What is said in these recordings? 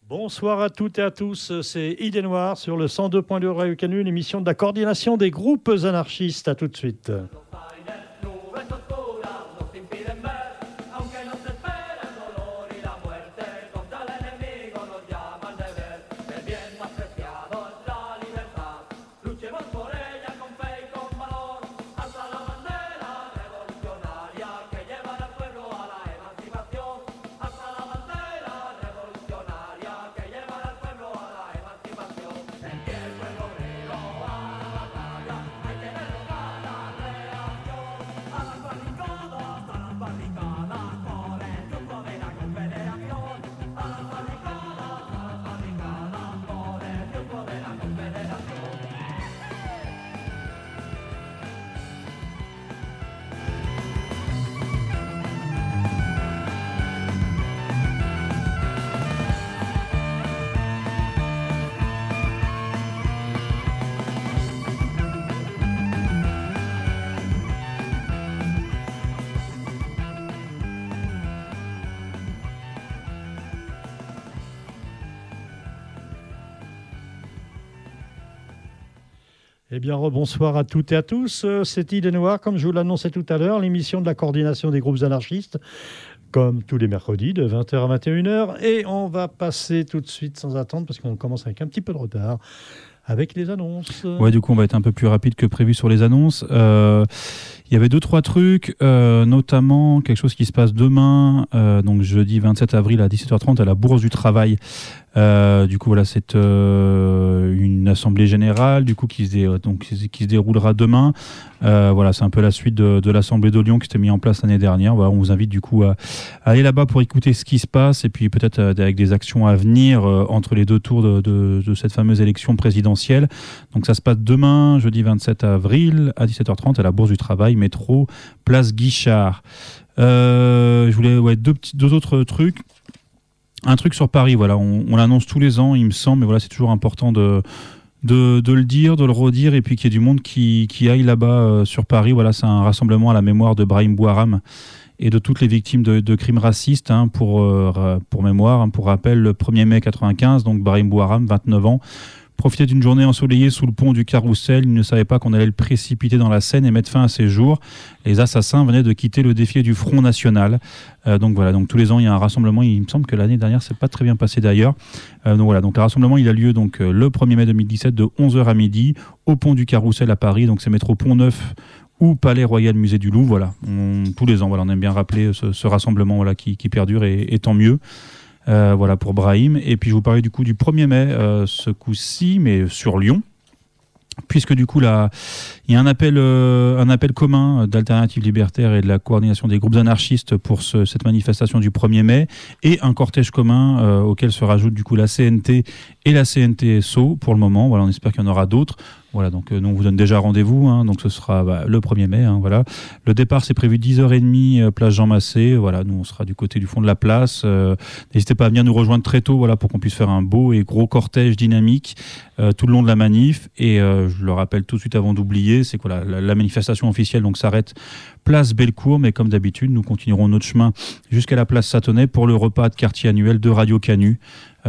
Bonsoir à toutes et à tous, c'est Idée Noire sur le 102.2 Radio Canu, l'émission de la coordination des groupes anarchistes. À tout de suite. Eh bien, rebonsoir à toutes et à tous. C'est Idée Noire, comme je vous l'annonçais tout à l'heure, l'émission de la coordination des groupes anarchistes, comme tous les mercredis, de 20h à 21h. Et on va passer tout de suite, sans attendre, parce qu'on commence avec un petit peu de retard, avec les annonces. Ouais, du coup, on va être un peu plus rapide que prévu sur les annonces. Il y avait 2-3 trucs, notamment quelque chose qui se passe demain, donc jeudi 27 avril à 17h30 à la Bourse du Travail. Du coup, voilà, c'est une assemblée générale du coup, qui se déroulera demain. Voilà, c'est un peu la suite de l'assemblée de Lyon qui s'était mise en place l'année dernière. Voilà, on vous invite du coup à aller là-bas pour écouter ce qui se passe et puis peut-être avec des actions à venir entre les deux tours de cette fameuse élection présidentielle. Donc ça se passe demain, jeudi 27 avril à 17h30 à la Bourse du Travail, métro, place Guichard. Je voulais deux autres trucs. Un truc sur Paris, voilà, on l'annonce tous les ans, il me semble, mais voilà, c'est toujours important de le dire, de le redire, et puis qu'il y ait du monde qui aille là-bas sur Paris. Voilà, c'est un rassemblement à la mémoire de Brahim Bouharam et de toutes les victimes de crimes racistes, pour mémoire, pour rappel, le 1er mai 95, donc Brahim Bouharam, 29 ans, profitait d'une journée ensoleillée sous le pont du Carrousel. Il ne savait pas qu'on allait le précipiter dans la Seine et mettre fin à ses jours. Les assassins venaient de quitter le défilé du Front National. Donc voilà, donc tous les ans il y a un rassemblement. Il me semble que l'année dernière c'est pas très bien passé d'ailleurs. Donc voilà, donc le rassemblement il a lieu donc le 1er mai 2017 de 11h à midi au pont du Carrousel à Paris. Donc c'est métro Pont-Neuf ou Palais Royal Musée du Louvre. Voilà, tous les ans, voilà, on aime bien rappeler ce rassemblement, voilà, qui perdure et tant mieux. Voilà pour Brahim. Et puis je vous parlais du coup du 1er mai ce coup-ci, mais sur Lyon, puisque du coup là il y a un appel commun d'Alternatives Libertaires et de la coordination des groupes anarchistes pour cette manifestation du 1er mai, et un cortège commun auquel se rajoute du coup la CNT et la CNTSO pour le moment. Voilà, on espère qu'il y en aura d'autres. Voilà, donc nous on vous donne déjà rendez-vous, donc ce sera le 1er mai. Voilà. Le départ c'est prévu 10h30 place Jean Massé. Voilà, nous on sera du côté du fond de la place. N'hésitez pas à venir nous rejoindre très tôt, voilà, pour qu'on puisse faire un beau et gros cortège dynamique tout le long de la manif. Et je le rappelle tout de suite avant d'oublier, c'est que voilà, la manifestation officielle donc s'arrête place Bellecour, mais comme d'habitude nous continuerons notre chemin jusqu'à la place Satonnet pour le repas de quartier annuel de Radio Canu.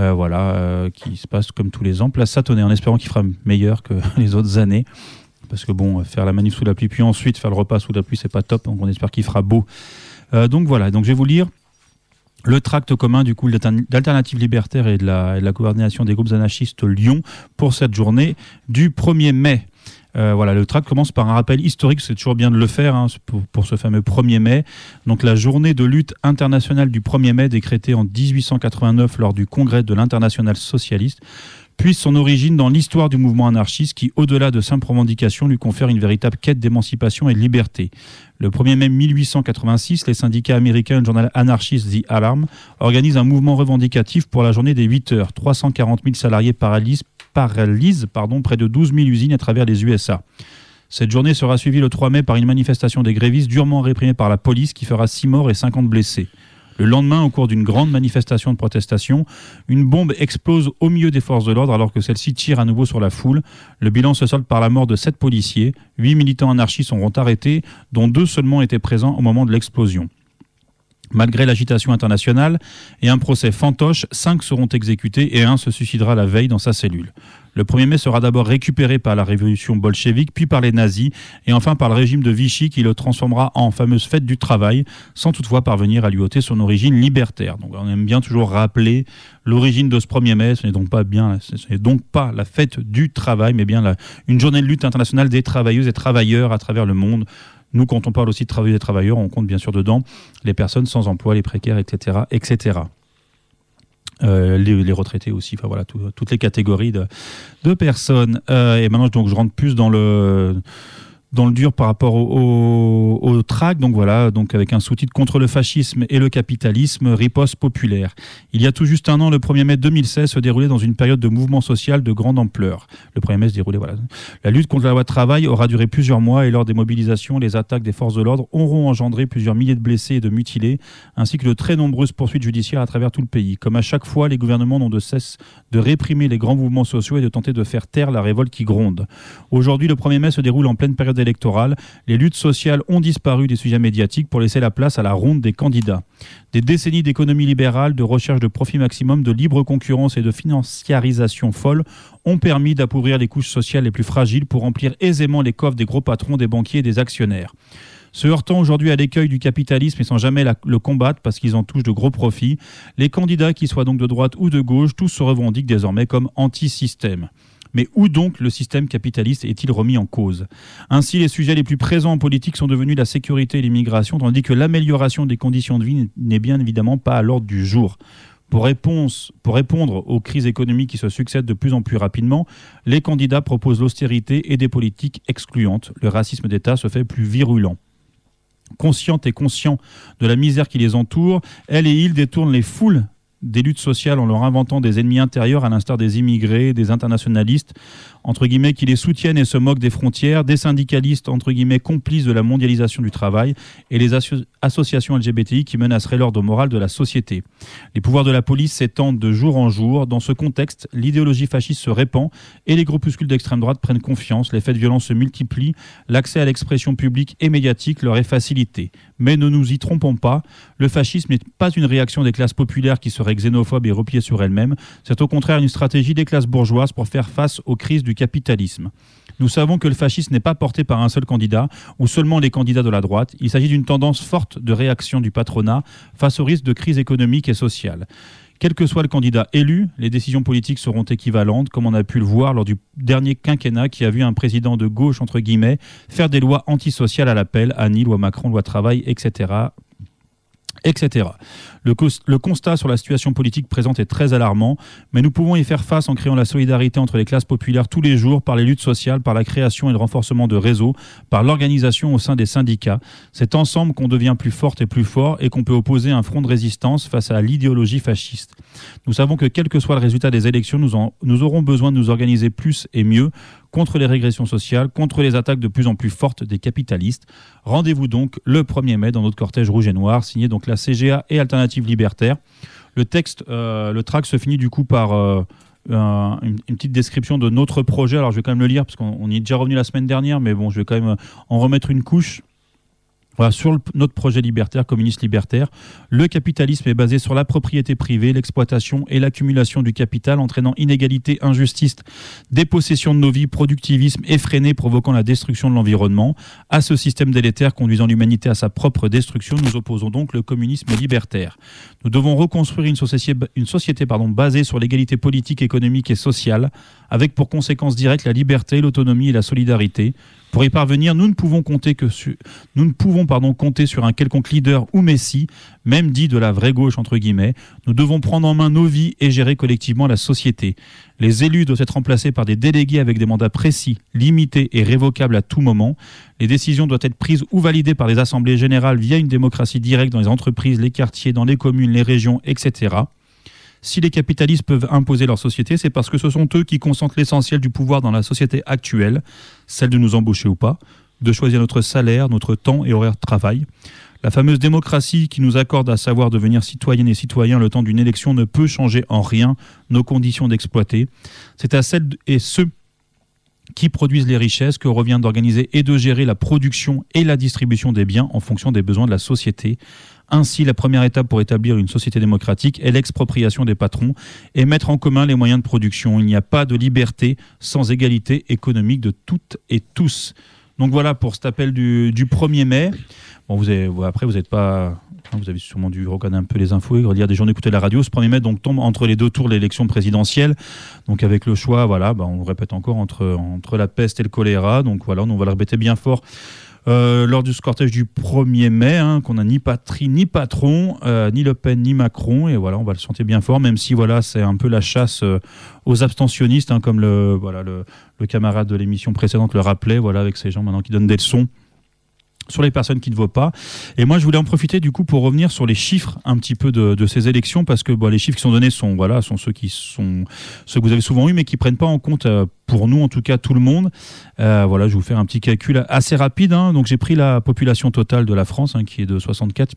Qui se passe comme tous les ans, place Satonnet, en espérant qu'il fera meilleur que les autres années, parce que bon, faire la manif sous la pluie puis ensuite faire le repas sous la pluie, c'est pas top, donc on espère qu'il fera beau. Donc voilà, donc je vais vous lire le tract commun du coup d'Alternatives Libertaires et de la coordination des groupes anarchistes Lyon pour cette journée du 1er mai. Voilà, le tract commence par un rappel historique, c'est toujours bien de le faire, pour ce fameux 1er mai. Donc la journée de lutte internationale du 1er mai, décrétée en 1889 lors du congrès de l'Internationale socialiste, puise son origine dans l'histoire du mouvement anarchiste qui, au-delà de simples revendications, lui confère une véritable quête d'émancipation et de liberté. Le 1er mai 1886, les syndicats américains et le journal anarchiste The Alarm organisent un mouvement revendicatif pour la journée des 8 heures. 340 000 salariés paralysent près de 12 000 usines à travers les USA. Cette journée sera suivie le 3 mai par une manifestation des grévistes durement réprimée par la police qui fera 6 morts et 50 blessés. Le lendemain, au cours d'une grande manifestation de protestation, une bombe explose au milieu des forces de l'ordre alors que celles-ci tirent à nouveau sur la foule. Le bilan se solde par la mort de 7 policiers. 8 militants anarchistes seront arrêtés, dont 2 seulement étaient présents au moment de l'explosion. Malgré l'agitation internationale et un procès fantoche, 5 seront exécutés et un se suicidera la veille dans sa cellule. Le 1er mai sera d'abord récupéré par la révolution bolchevique, puis par les nazis, et enfin par le régime de Vichy qui le transformera en fameuse fête du travail, sans toutefois parvenir à lui ôter son origine libertaire. Donc on aime bien toujours rappeler l'origine de ce 1er mai, ce n'est donc pas la fête du travail, mais bien une journée de lutte internationale des travailleuses et travailleurs à travers le monde. Nous, quand on parle aussi de travailleuses et travailleurs, on compte bien sûr dedans les personnes sans emploi, les précaires, etc., etc. Les retraités aussi, enfin voilà, toutes les catégories de personnes. Et maintenant, donc, je rentre plus dans le dur par rapport au tract, donc voilà, donc avec un sous-titre contre le fascisme et le capitalisme, riposte populaire. Il y a tout juste un an, le 1er mai 2016 se déroulait dans une période de mouvement social de grande ampleur. Le 1er mai se déroulait, voilà. La lutte contre la loi de travail aura duré plusieurs mois et lors des mobilisations, les attaques des forces de l'ordre auront engendré plusieurs milliers de blessés et de mutilés, ainsi que de très nombreuses poursuites judiciaires à travers tout le pays. Comme à chaque fois, les gouvernements n'ont de cesse de réprimer les grands mouvements sociaux et de tenter de faire taire la révolte qui gronde. Aujourd'hui, le 1er mai se déroule en pleine période électorale. Les luttes sociales ont disparu des sujets médiatiques pour laisser la place à la ronde des candidats. Des décennies d'économie libérale, de recherche de profit maximum, de libre concurrence et de financiarisation folle ont permis d'appauvrir les couches sociales les plus fragiles pour remplir aisément les coffres des gros patrons, des banquiers et des actionnaires. Se heurtant aujourd'hui à l'écueil du capitalisme et sans jamais le combattre parce qu'ils en touchent de gros profits, les candidats, qu'ils soient donc de droite ou de gauche, tous se revendiquent désormais comme anti-système. Mais où donc le système capitaliste est-il remis en cause ? Ainsi, les sujets les plus présents en politique sont devenus la sécurité et l'immigration, tandis que l'amélioration des conditions de vie n'est bien évidemment pas à l'ordre du jour. Pour répondre aux crises économiques qui se succèdent de plus en plus rapidement, les candidats proposent l'austérité et des politiques excluantes. Le racisme d'État se fait plus virulent. Conscientes et conscients de la misère qui les entoure, elles et ils détournent les foules des luttes sociales en leur inventant des ennemis intérieurs à l'instar des immigrés, des internationalistes, entre guillemets, qui les soutiennent et se moquent des frontières, des syndicalistes, entre guillemets, complices de la mondialisation du travail et les associations LGBTI qui menaceraient l'ordre moral de la société. Les pouvoirs de la police s'étendent de jour en jour. Dans ce contexte, l'idéologie fasciste se répand et les groupuscules d'extrême droite prennent confiance. Les faits de violence se multiplient. L'accès à l'expression publique et médiatique leur est facilité. Mais ne nous y trompons pas, le fascisme n'est pas une réaction des classes populaires qui seraient xénophobes et repliées sur elles-mêmes. C'est au contraire une stratégie des classes bourgeoises pour faire face aux crises du capitalisme. Nous savons que le fascisme n'est pas porté par un seul candidat ou seulement les candidats de la droite. Il s'agit d'une tendance forte de réaction du patronat face au risque de crise économique et sociale. Quel que soit le candidat élu, les décisions politiques seront équivalentes, comme on a pu le voir lors du dernier quinquennat qui a vu un président de gauche, entre guillemets, faire des lois antisociales à l'appel, Annie, loi Macron, loi travail, etc. etc. Le constat sur la situation politique présente est très alarmant, mais nous pouvons y faire face en créant la solidarité entre les classes populaires tous les jours par les luttes sociales, par la création et le renforcement de réseaux, par l'organisation au sein des syndicats. C'est ensemble qu'on devient plus forte et plus fort et qu'on peut opposer un front de résistance face à l'idéologie fasciste. Nous savons que quel que soit le résultat des élections, nous aurons besoin de nous organiser plus et mieux contre les régressions sociales, contre les attaques de plus en plus fortes des capitalistes. Rendez-vous donc le 1er mai dans notre cortège rouge et noir, signé donc la CGA et Alternative Libertaire. Le texte, le tract se finit du coup par une petite description de notre projet. Alors je vais quand même le lire parce qu'on y est déjà revenu la semaine dernière, mais bon, je vais quand même en remettre une couche. Voilà, sur notre projet libertaire, communiste libertaire, le capitalisme est basé sur la propriété privée, l'exploitation et l'accumulation du capital, entraînant inégalité, injustice, dépossession de nos vies, productivisme effréné provoquant la destruction de l'environnement. À ce système délétère conduisant l'humanité à sa propre destruction, nous opposons donc le communisme libertaire. Nous devons reconstruire une société basée sur l'égalité politique, économique et sociale, avec pour conséquence directe la liberté, l'autonomie et la solidarité. Pour y parvenir, nous ne pouvons compter sur un quelconque leader ou messie, même dit de la vraie gauche entre guillemets. Nous devons prendre en main nos vies et gérer collectivement la société. Les élus doivent être remplacés par des délégués avec des mandats précis, limités et révocables à tout moment. Les décisions doivent être prises ou validées par des assemblées générales via une démocratie directe dans les entreprises, les quartiers, dans les communes, les régions, etc. Si les capitalistes peuvent imposer leur société, c'est parce que ce sont eux qui concentrent l'essentiel du pouvoir dans la société actuelle, celle de nous embaucher ou pas, de choisir notre salaire, notre temps et horaire de travail. La fameuse démocratie qui nous accorde à savoir devenir citoyennes et citoyens le temps d'une élection ne peut changer en rien nos conditions d'exploiter. C'est à celles et ceux qui produisent les richesses que revient d'organiser et de gérer la production et la distribution des biens en fonction des besoins de la société. Ainsi, la première étape pour établir une société démocratique est l'expropriation des patrons et mettre en commun les moyens de production. Il n'y a pas de liberté sans égalité économique de toutes et tous. Donc voilà pour cet appel du 1er mai. Bon, vous n'êtes pas... Vous avez sûrement dû reconnaître un peu les infos et relire des journaux, écouter la radio. Ce 1er mai donc, tombe entre les deux tours de l'élection présidentielle. Donc avec le choix, voilà, on le répète encore, entre la peste et le choléra. Donc voilà, on va le répéter bien fort lors du cortège du 1er mai, qu'on n'a ni patrie, ni patron, ni Le Pen, ni Macron. Et voilà, on va le sentir bien fort, même si voilà, c'est un peu la chasse aux abstentionnistes, comme le camarade de l'émission précédente le rappelait, voilà, avec ces gens maintenant qui donnent des leçons sur les personnes qui ne votent pas. Et moi, je voulais en profiter du coup pour revenir sur les chiffres un petit peu de ces élections, parce que les chiffres qui sont donnés sont ceux que vous avez souvent eu, mais qui prennent pas en compte, pour nous en tout cas, tout le monde. Je vais vous faire un petit calcul assez rapide. Donc j'ai pris la population totale de la France, qui est de 64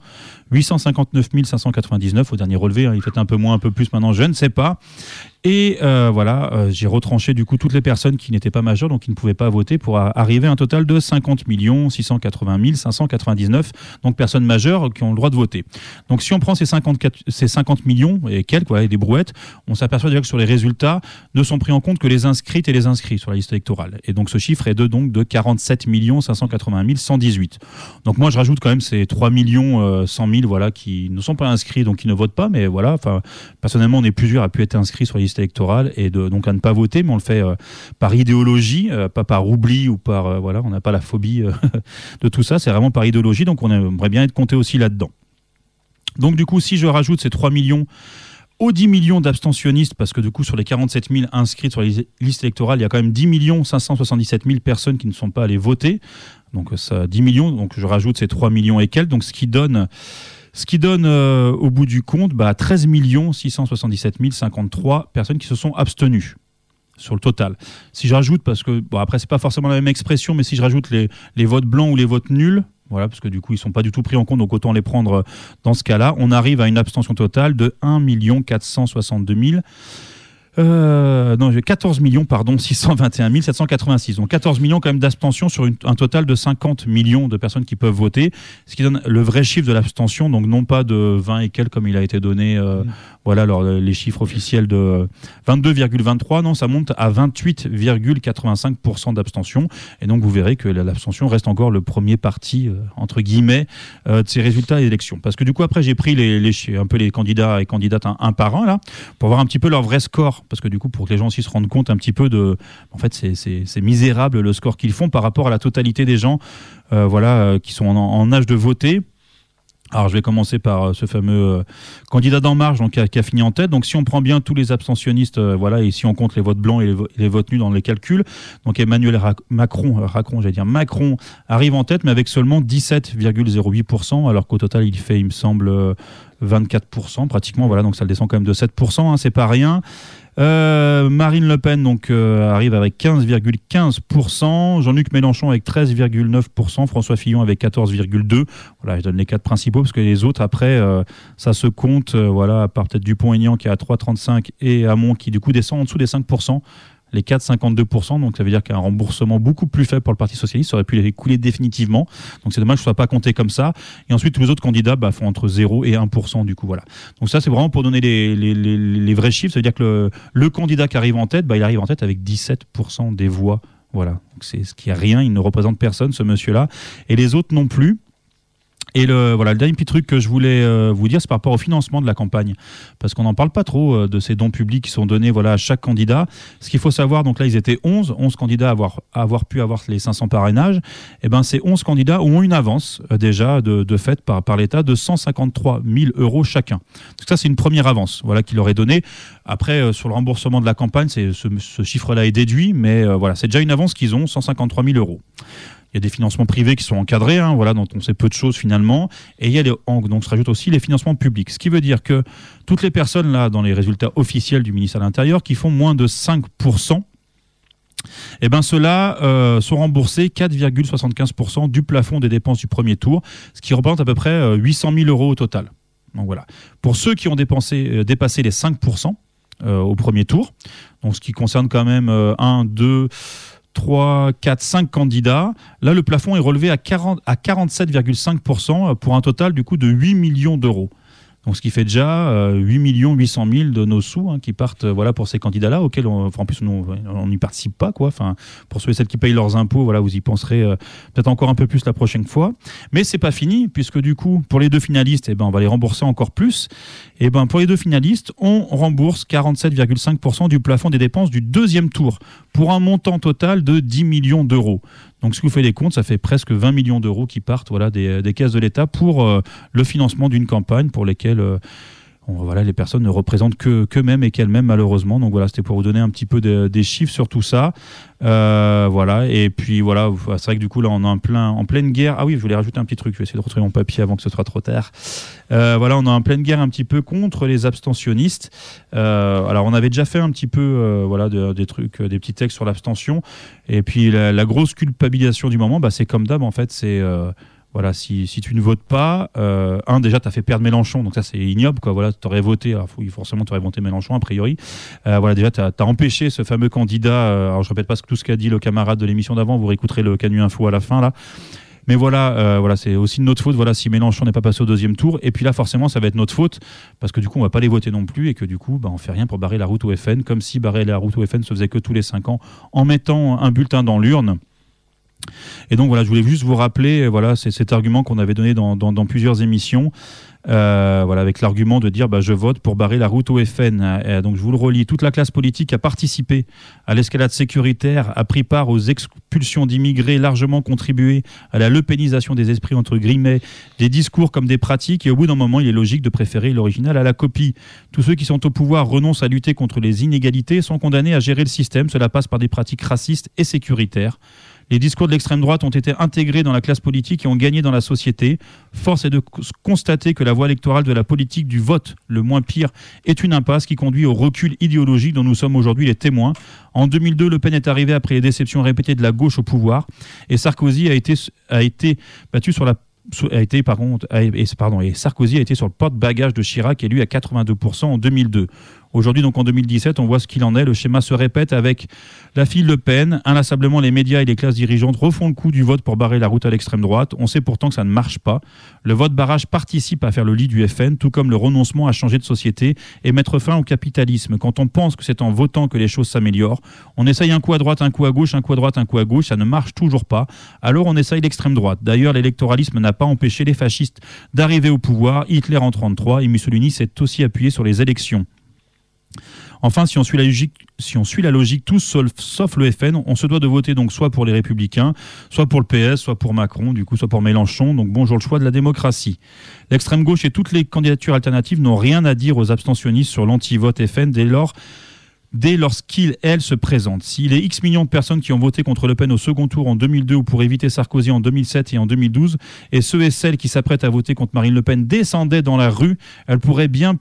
859 599 au dernier relevé. Il fait un peu moins, un peu plus maintenant, je ne sais pas. Et j'ai retranché du coup toutes les personnes qui n'étaient pas majeures, donc qui ne pouvaient pas voter, pour arriver à un total de 50 680 599, donc personnes majeures qui ont le droit de voter. Donc si on prend ces 50 millions et quelques, et des brouettes, on s'aperçoit déjà que sur les résultats ne sont pris en compte que les inscrites et les inscrits sur la liste électorale. Et donc ce chiffre est de 47 580 118. Donc moi je rajoute quand même ces 3 100 000 qui ne sont pas inscrits, donc qui ne votent pas, mais personnellement on est plusieurs à pu être inscrits sur la liste électorale et donc à ne pas voter, mais on le fait par idéologie, pas par oubli ou par on n'a pas la phobie de tout ça, c'est vraiment par idéologie, donc on aimerait bien être compté aussi là-dedans. Donc du coup, si je rajoute ces 3 millions aux 10 millions d'abstentionnistes, parce que du coup sur les 47 000 inscrits sur les listes électorales, il y a quand même 10 577 000 personnes qui ne sont pas allées voter, donc ça 10 millions, donc je rajoute ces 3 millions et quelques, donc ce qui donne au bout du compte 13 677 053 personnes qui se sont abstenues sur le total. Si je rajoute, parce que après c'est pas forcément la même expression, mais si je rajoute les votes blancs ou les votes nuls, parce que du coup ils sont pas du tout pris en compte, donc autant les prendre dans ce cas-là, on arrive à une abstention totale de 1 462 000 14 621 786. Donc 14 millions quand même d'abstention sur un total de 50 millions de personnes qui peuvent voter, ce qui donne le vrai chiffre de l'abstention, donc non pas de 20 et quelques comme il a été donné, les chiffres officiels de 22,23, non, ça monte à 28,85% d'abstention. Et donc vous verrez que l'abstention reste encore le premier parti, entre guillemets, de ces résultats d'élection. Parce que du coup après j'ai pris un peu les candidats et candidates un par un là, pour voir un petit peu leur vrai score. Parce que du coup, pour que les gens aussi se rendent compte un petit peu en fait, c'est misérable le score qu'ils font par rapport à la totalité des gens qui sont en âge de voter. Alors, je vais commencer par ce fameux candidat d'En Marche, donc, qui a fini en tête. Donc, si on prend bien tous les abstentionnistes, et si on compte les votes blancs et les votes nuls dans les calculs, donc Emmanuel Macron arrive en tête, mais avec seulement 17,08%, alors qu'au total, il fait, il me semble, 24%, pratiquement. Donc, ça le descend quand même de 7%, c'est pas rien. Marine Le Pen arrive avec 15,15%, Jean-Luc Mélenchon avec 13,9%, François Fillon avec 14,2%. Je donne les 4 principaux parce que les autres après ça se compte, à part peut-être Dupont-Aignan qui est à 3,35 et Hamon qui du coup descend en dessous des 5%. Les 4, 52%, donc ça veut dire qu'un remboursement beaucoup plus faible pour le Parti Socialiste aurait pu les couler définitivement. Donc c'est dommage que ce ne soit pas compté comme ça. Et ensuite, tous les autres candidats font entre 0 et 1%, du coup, voilà. Donc ça, c'est vraiment pour donner les vrais chiffres. Ça veut dire que le candidat qui arrive en tête, il arrive en tête avec 17% des voix. Voilà. Donc c'est ce qui est rien, il ne représente personne, ce monsieur-là. Et les autres non plus. Et le dernier petit truc que je voulais vous dire, c'est par rapport au financement de la campagne. Parce qu'on n'en parle pas trop de ces dons publics qui sont donnés à chaque candidat. Ce qu'il faut savoir, donc là, ils étaient 11 candidats à avoir pu avoir les 500 parrainages. Et ces 11 candidats ont une avance déjà de fait par l'État de 153 000 € chacun. Donc ça, c'est une première avance qui leur est donnée. Après, sur le remboursement de la campagne, ce chiffre-là est déduit. Mais c'est déjà une avance qu'ils ont, 153 000 €. Il y a des financements privés qui sont encadrés, dont on sait peu de choses finalement. Et il y a donc se rajoutent aussi les financements publics. Ce qui veut dire que toutes les personnes là, dans les résultats officiels du ministère de l'Intérieur, qui font moins de 5%, ceux-là sont remboursés 4,75% du plafond des dépenses du premier tour, ce qui représente à peu près 800 000 € au total. Donc voilà. Pour ceux qui ont dépassé les 5% au premier tour, donc ce qui concerne quand même 1, 2... 3, 4, 5 candidats. Là, le plafond est relevé à 47,5% pour un total du coup de 8 millions d'euros. Donc, ce qui fait déjà 8 800 000 de nos sous qui partent pour ces candidats-là, auxquels en plus on n'y participe pas. Pour ceux et celles qui payent leurs impôts, vous y penserez peut-être encore un peu plus la prochaine fois. Mais c'est pas fini, puisque du coup, pour les deux finalistes, on va les rembourser encore plus. Et pour les deux finalistes, on rembourse 47,5% du plafond des dépenses du deuxième tour, pour un montant total de 10 millions d'euros. Donc, si vous faites les comptes, ça fait presque 20 millions d'euros qui partent des caisses de l'État pour le financement d'une campagne pour lesquelles les personnes ne représentent qu'eux-mêmes et qu'elles-mêmes, malheureusement. Donc c'était pour vous donner un petit peu des chiffres sur tout ça. Et puis c'est vrai que du coup, là, on est en pleine guerre. Ah oui, je voulais rajouter un petit truc. Je vais essayer de retrouver mon papier avant que ce soit trop tard. On est en pleine guerre un petit peu contre les abstentionnistes. Alors, on avait déjà fait un petit peu des trucs, des petits textes sur l'abstention. Et puis, la grosse culpabilisation du moment, c'est comme d'hab, en fait, c'est... si tu ne votes pas, déjà, tu as fait perdre Mélenchon, donc ça, c'est ignoble. Tu aurais voté, forcément, tu aurais voté Mélenchon, a priori. Déjà, tu as empêché ce fameux candidat. Alors, je ne répète pas tout ce qu'a dit le camarade de l'émission d'avant, vous réécouterez le Canu Info à la fin, là. Mais c'est aussi de notre faute si Mélenchon n'est pas passé au deuxième tour. Et puis là, forcément, ça va être notre faute, parce que du coup, on ne va pas les voter non plus, et que du coup, on ne fait rien pour barrer la route au FN, comme si barrer la route au FN se faisait que tous les 5 ans, en mettant un bulletin dans l'urne. Et donc je voulais juste vous rappeler c'est cet argument qu'on avait donné dans plusieurs émissions, avec l'argument de dire je vote pour barrer la route au FN. Donc je vous le relis: toute la classe politique a participé à l'escalade sécuritaire, a pris part aux expulsions d'immigrés, largement contribué à la lepénisation des esprits entre guillemets, des discours comme des pratiques, et au bout d'un moment il est logique de préférer l'original à la copie. Tous ceux qui sont au pouvoir renoncent à lutter contre les inégalités, sont condamnés à gérer le système. Cela passe par des pratiques racistes et sécuritaires. Les discours de l'extrême droite ont été intégrés dans la classe politique et ont gagné dans la société. Force est de constater que la voie électorale de la politique du vote, le moins pire, est une impasse qui conduit au recul idéologique dont nous sommes aujourd'hui les témoins. En 2002, Le Pen est arrivé après les déceptions répétées de la gauche au pouvoir, et Sarkozy a été battu sur la Sarkozy a été sur le porte-bagages de Chirac, élu à 82% en 2002. Aujourd'hui, donc en 2017, on voit ce qu'il en est. Le schéma se répète avec la file Le Pen. Inlassablement, les médias et les classes dirigeantes refont le coup du vote pour barrer la route à l'extrême droite. On sait pourtant que ça ne marche pas. Le vote barrage participe à faire le lit du FN, tout comme le renoncement à changer de société et mettre fin au capitalisme. Quand on pense que c'est en votant que les choses s'améliorent, on essaye un coup à droite, un coup à gauche, un coup à droite, un coup à gauche, ça ne marche toujours pas. Alors on essaye l'extrême droite. D'ailleurs, l'électoralisme n'a pas empêché les fascistes d'arriver au pouvoir. Hitler en 1933 et Mussolini s'est aussi appuyé sur les élections. Enfin, si on suit la logique tous sauf le FN, on se doit de voter donc soit pour les Républicains, soit pour le PS, soit pour Macron, du coup soit pour Mélenchon. Donc bonjour le choix de la démocratie. L'extrême gauche et toutes les candidatures alternatives n'ont rien à dire aux abstentionnistes sur l'anti-vote FN dès lorsqu'ils, elles, se présentent. Si les X millions de personnes qui ont voté contre Le Pen au second tour en 2002 ou pour éviter Sarkozy en 2007 et en 2012, et ceux et celles qui s'apprêtent à voter contre Marine Le Pen descendaient dans la rue, elles pourraient bien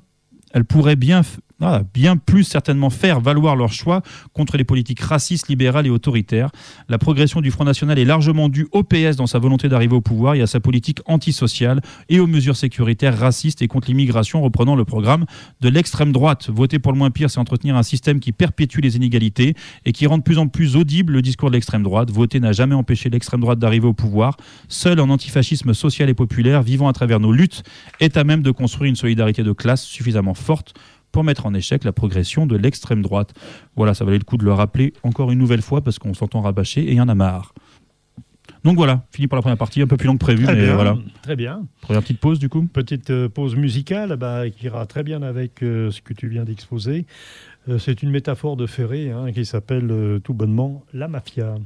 plus certainement faire valoir leur choix contre les politiques racistes, libérales et autoritaires. La progression du Front National est largement due au PS dans sa volonté d'arriver au pouvoir et à sa politique antisociale et aux mesures sécuritaires racistes et contre l'immigration, reprenant le programme de l'extrême droite. Voter pour le moins pire, c'est entretenir un système qui perpétue les inégalités et qui rend de plus en plus audible le discours de l'extrême droite. Voter n'a jamais empêché l'extrême droite d'arriver au pouvoir. Seul un antifascisme social et populaire, vivant à travers nos luttes, est à même de construire une solidarité de classe suffisamment forte pour mettre en échec la progression de l'extrême droite. Voilà, ça valait le coup de le rappeler encore une nouvelle fois parce qu'on s'entend rabâcher et il y en a marre. Donc voilà, fini pour la première partie, un peu plus longue que prévu, mais voilà. Très bien. Première petite pause du coup. Petite pause musicale qui ira très bien avec ce que tu viens d'exposer. C'est une métaphore de Ferré qui s'appelle tout bonnement la mafia.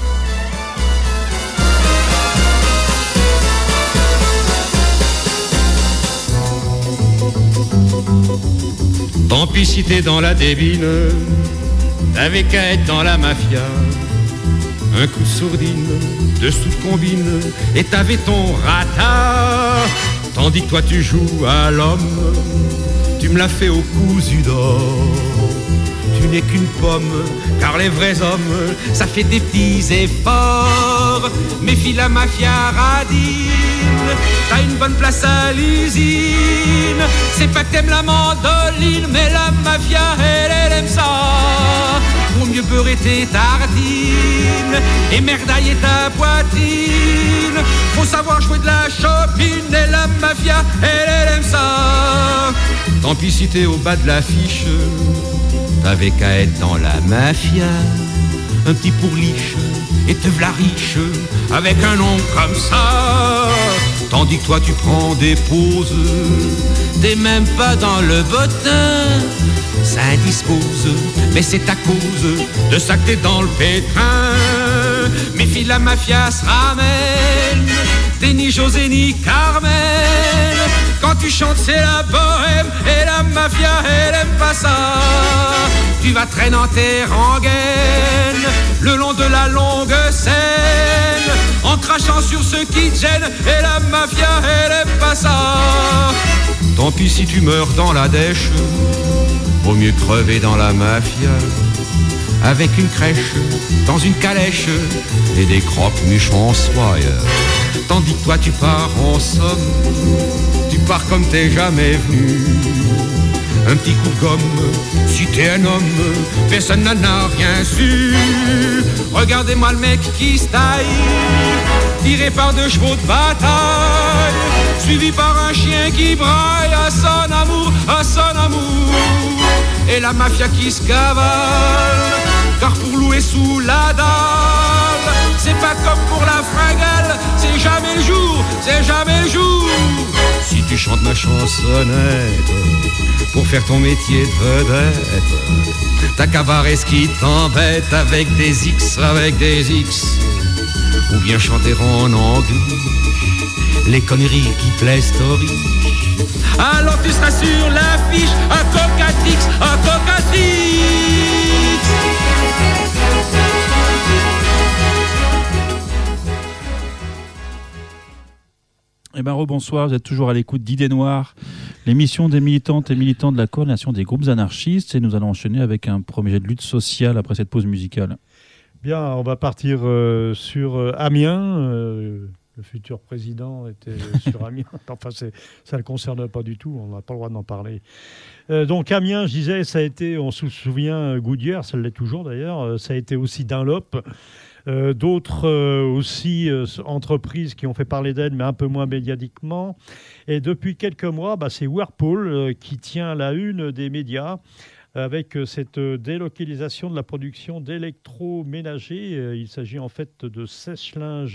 Tant pis si t'es dans la débine, t'avais qu'à être dans la mafia. Un coup de sourdine, 2 sous de combine, et t'avais ton rata. Tandis que toi tu joues à l'homme, tu me l'as fait au cousu d'or. Tu n'es qu'une pomme, car les vrais hommes, ça fait des petits efforts. Méfie la mafia radine, t'as une bonne place à l'usine. C'est pas que t'aimes la mandoline, mais la mafia, elle aime ça. Pour mieux beurrer tes tartines et merdailler ta poitrine, faut savoir jouer de la chopine, et la mafia, elle aime ça. Tant pis si t'es au bas de l'affiche, t'avais qu'à être dans la mafia. Un petit pourliche et te v'la riche avec un nom comme ça. Tandis que toi tu prends des pauses, t'es même pas dans le bottin. Ça indispose, mais c'est à cause de ça que t'es dans le pétrin. Méfie, la mafia se ramène, t'es ni José ni Carmen. Quand tu chantes c'est la bohème, et la mafia elle aime pas ça. Tu vas traîner en terre en gaine le long de la longue Seine, en crachant sur ceux qui te gênent, et la mafia elle aime pas ça. Tant pis si tu meurs dans la dèche, vaut mieux crever dans la mafia, avec une crèche dans une calèche et des croque-muches en soie. Tandis que toi tu pars en somme, tu pars comme t'es jamais venu. Un petit coup de gomme, si t'es un homme, personne n'en a rien su. Regardez-moi le mec qui se taille, tiré par 2 chevaux de bataille, suivi par un chien qui braille à son amour, à son amour. Et la mafia qui se cavale, car pour louer sous la dalle, c'est pas comme pour la fringale, c'est jamais le jour, c'est jamais le jour. Si tu chantes ma chansonnette pour faire ton métier de vedette, t'as qu'à barrer ce qui t'embête avec des X, ou bien chanter en anglais les conneries qui plaisent aux riches. Alors tu seras sur l'affiche, un Cocatrix, un Cocatrix. Eh ben, rebonsoir, vous êtes toujours à l'écoute d'Idées Noires, l'émission des militantes et militants de la coordination des groupes anarchistes, et nous allons enchaîner avec un premier jet de lutte sociale après cette pause musicale. Bien, on va partir sur Amiens. Le futur président était sur Amiens. Enfin, ça ne le concerne pas du tout, on n'a pas le droit d'en parler. Donc Amiens, je disais, ça a été, on se souvient, Goodyear, ça l'est toujours d'ailleurs, ça a été aussi Dunlop. D'autres aussi entreprises qui ont fait parler d'elles, mais un peu moins médiatiquement. Et depuis quelques mois, c'est Whirlpool qui tient la une des médias avec cette délocalisation de la production d'électroménagers. Il s'agit en fait de sèche-linge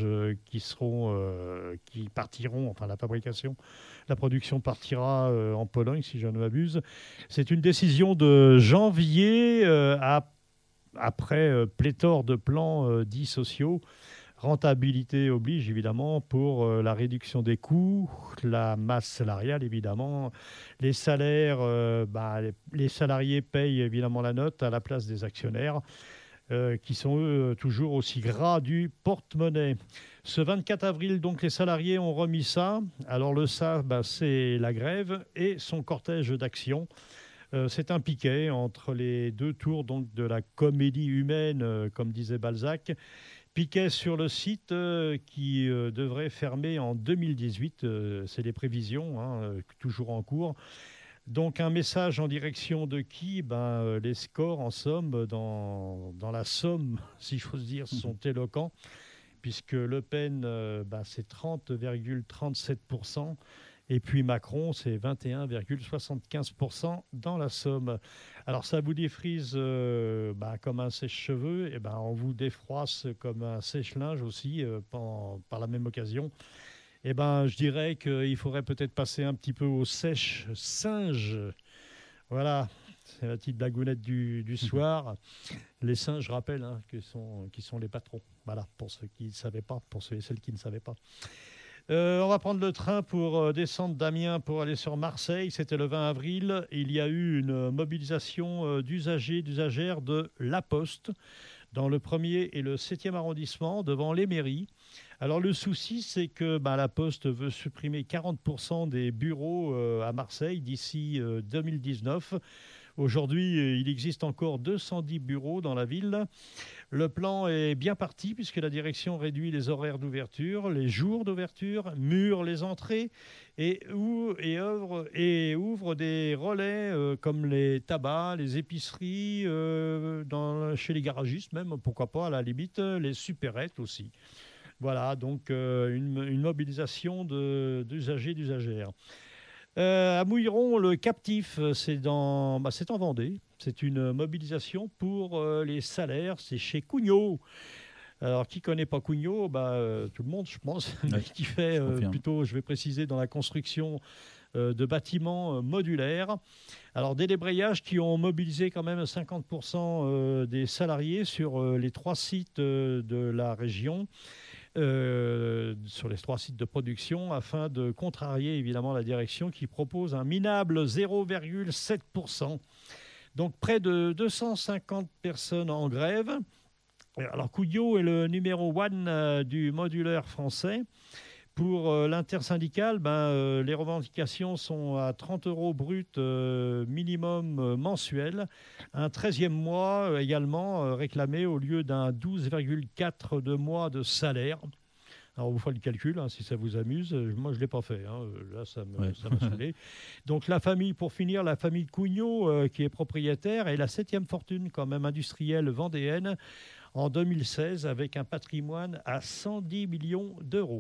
qui partiront, enfin la fabrication, la production partira en Pologne, si je ne m'abuse. C'est une décision de janvier après pléthore de plans dits sociaux. Rentabilité oblige, évidemment, pour la réduction des coûts, la masse salariale, évidemment. Les salaires, les salariés payent évidemment la note à la place des actionnaires, qui sont, eux, toujours aussi gras du porte-monnaie. Ce 24 avril, donc, les salariés ont remis ça. Alors, le ça, c'est la grève et son cortège d'actions. C'est un piquet entre les 2 tours donc, de la comédie humaine, comme disait Balzac. Piquet sur le site qui devrait fermer en 2018. C'est les prévisions, toujours en cours. Donc un message en direction de qui ? Les scores, en somme, dans la Somme, si j'ose dire, sont éloquents, puisque Le Pen, c'est 30,37%. Et puis Macron, c'est 21,75% dans la Somme. Alors ça vous défrise comme un sèche-cheveux, et on vous défroisse comme un sèche-linge aussi par la même occasion. Et je dirais qu'il faudrait peut-être passer un petit peu au sèche-singe. Voilà, c'est la petite blagounette du soir. Les singes, je rappelle, qui sont les patrons. Voilà, pour ceux qui ne savaient pas, pour ceux et celles qui ne savaient pas. On va prendre le train pour descendre d'Amiens pour aller sur Marseille. C'était le 20 avril. Il y a eu une mobilisation d'usagers, d'usagères de La Poste dans le 1er et le 7e arrondissement devant les mairies. Alors le souci, c'est que La Poste veut supprimer 40% des bureaux à Marseille d'ici 2019 Aujourd'hui, il existe encore 210 bureaux dans la ville. Le plan est bien parti puisque la direction réduit les horaires d'ouverture, les jours d'ouverture, mure les entrées et ouvre des relais comme les tabacs, les épiceries, chez les garagistes même, pourquoi pas à la limite, les supérettes aussi. Voilà, donc une mobilisation d'usagers et d'usagères. À Mouilleron, le captif, c'est en Vendée. C'est une mobilisation pour les salaires. C'est chez Cugnot. Alors, qui ne connaît pas Cugnot? Tout le monde, je pense. Ouais, qui fait plutôt, je vais préciser, dans la construction de bâtiments modulaires. Alors, des débrayages qui ont mobilisé quand même 50% des salariés sur les 3 sites de la région. Sur les 3 sites de production afin de contrarier évidemment la direction qui propose un minable 0,7%. Donc près de 250 personnes en grève. Alors Cugnot est le numéro 1 du modulaire français. Pour l'intersyndicale, les revendications sont à 30 € brut minimum mensuel. Un 13e mois également réclamé au lieu d'un 12,4 de mois de salaire. Alors, vous faites le calcul, si ça vous amuse. Moi, je ne l'ai pas fait. Là, ça m'a saoulé. Donc, la famille Cugnot, qui est propriétaire, est la 7e fortune quand même industrielle vendéenne en 2016 avec un patrimoine à 110 millions d'euros.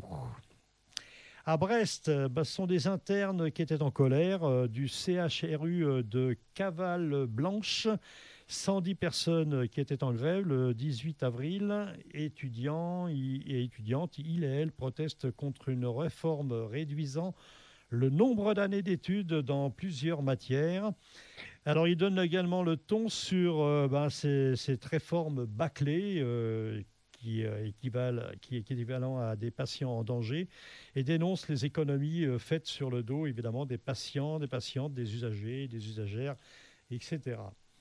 À Brest, ce sont des internes qui étaient en colère du CHRU de Cavale-Blanche. 110 personnes qui étaient en grève le 18 avril. Étudiants et étudiantes, ils et elles protestent contre une réforme réduisant le nombre d'années d'études dans plusieurs matières. Alors, ils donnent également le ton sur cette réforme bâclée qui est équivalent à des patients en danger et dénonce les économies faites sur le dos, évidemment, des patients, des patientes, des usagers, des usagères, etc.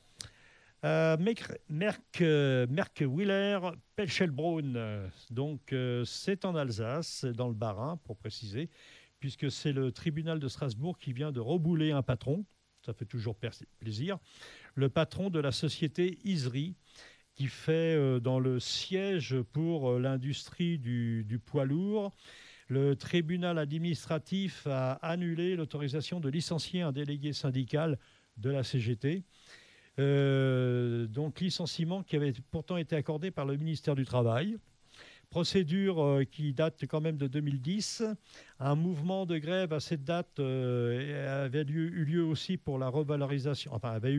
Merkwiller Pelchelbraun, donc c'est en Alsace, dans le Bas-Rhin, pour préciser, puisque c'est le tribunal de Strasbourg qui vient de rebouler un patron, ça fait toujours plaisir, le patron de la société Isri, qui fait dans le siège pour l'industrie du poids lourd. Le tribunal administratif a annulé l'autorisation de licencier un délégué syndical de la CGT. Donc licenciement qui avait pourtant été accordé par le ministère du Travail. Procédure qui date quand même de 2010. Un mouvement de grève à cette date avait eu lieu aussi pour la revalorisation,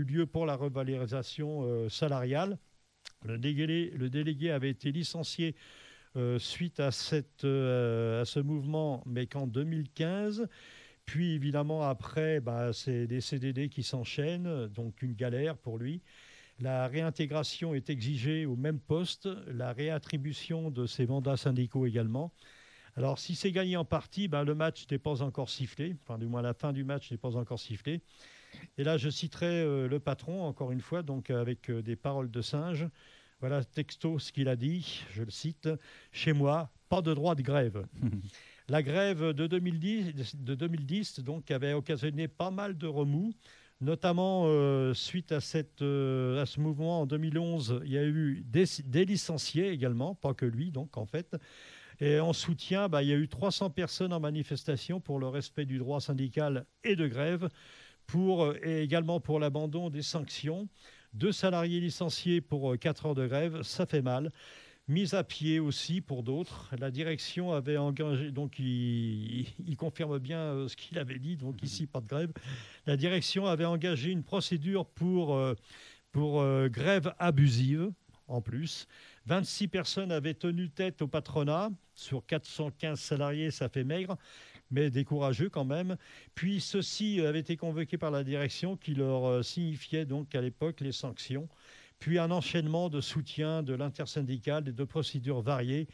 salariale. Le délégué avait été licencié suite à ce mouvement, mais qu'en 2015. Puis évidemment après, c'est des CDD qui s'enchaînent, donc une galère pour lui. La réintégration est exigée au même poste, la réattribution de ses mandats syndicaux également. Alors si c'est gagné en partie, le match n'est pas encore sifflé, enfin du moins la fin du match n'est pas encore sifflée. Et là je citerai le patron encore une fois, donc avec des paroles de singe. Voilà texto ce qu'il a dit, je le cite, « Chez moi, pas de droit de grève ». La grève de 2010 donc, avait occasionné pas mal de remous, notamment suite à ce mouvement en 2011. Il y a eu des licenciés également, pas que lui, donc en fait. Et en soutien, il y a eu 300 personnes en manifestation pour le respect du droit syndical et de grève, et également pour l'abandon des sanctions. 2 salariés licenciés pour 4 heures de grève, ça fait mal. Mise à pied aussi pour d'autres. La direction avait engagé, donc il confirme bien ce qu'il avait dit, donc ici pas de grève. La direction avait engagé une procédure pour grève abusive en plus. 26 personnes avaient tenu tête au patronat. Sur 415 salariés, ça fait maigre, mais décourageux quand même. Puis ceux-ci avaient été convoqués par la direction qui leur signifiait donc à l'époque les sanctions. Puis un enchaînement de soutien de l'intersyndicale et de procédures variées.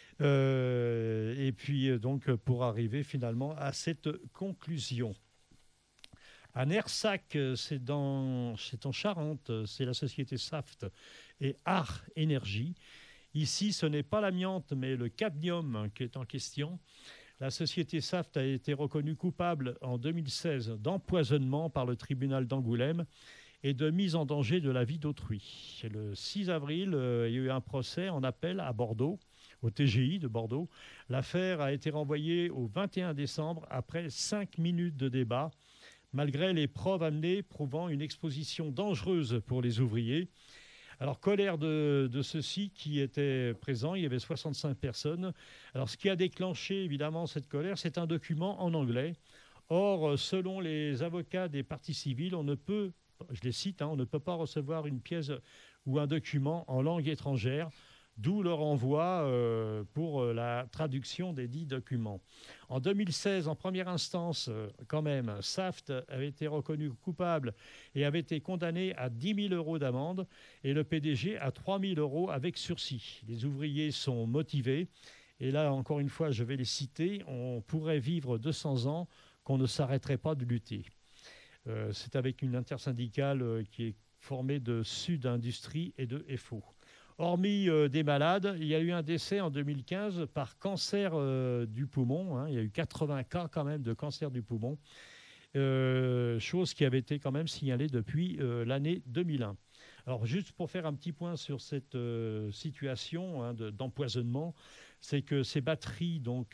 Et puis donc pour arriver finalement à cette conclusion. À Nersac, c'est en Charente, c'est la société Saft et Art Énergie. Ici, ce n'est pas l'amiante, mais le cadmium qui est en question. La société Saft a été reconnue coupable en 2016 d'empoisonnement par le tribunal d'Angoulême. et de mise en danger de la vie d'autrui. Et le 6 avril, il y a eu un procès en appel à Bordeaux, au TGI de Bordeaux. L'affaire a été renvoyée au 21 décembre après 5 minutes de débat, malgré les preuves amenées prouvant une exposition dangereuse pour les ouvriers. Alors, colère de ceux-ci qui étaient présents, il y avait 65 personnes. Alors, ce qui a déclenché évidemment cette colère, c'est un document en anglais. Or, selon les avocats des parties civiles, on ne peut, je les cite, on ne peut pas recevoir une pièce ou un document en langue étrangère, d'où leur envoi pour la traduction des dits documents. En 2016, en première instance, quand même, Saft avait été reconnu coupable et avait été condamné à 10 000 € d'amende et le PDG à 3 000 € avec sursis. Les ouvriers sont motivés et là, encore une fois, je vais les citer, on pourrait vivre 200 ans qu'on ne s'arrêterait pas de lutter. C'est avec une intersyndicale qui est formée de Sud Industrie et de FO. Hormis des malades, il y a eu un décès en 2015 par cancer du poumon. Il y a eu 80 cas quand même de cancer du poumon, chose qui avait été quand même signalée depuis l'année 2001. Alors juste pour faire un petit point sur cette situation d'empoisonnement, c'est que ces batteries donc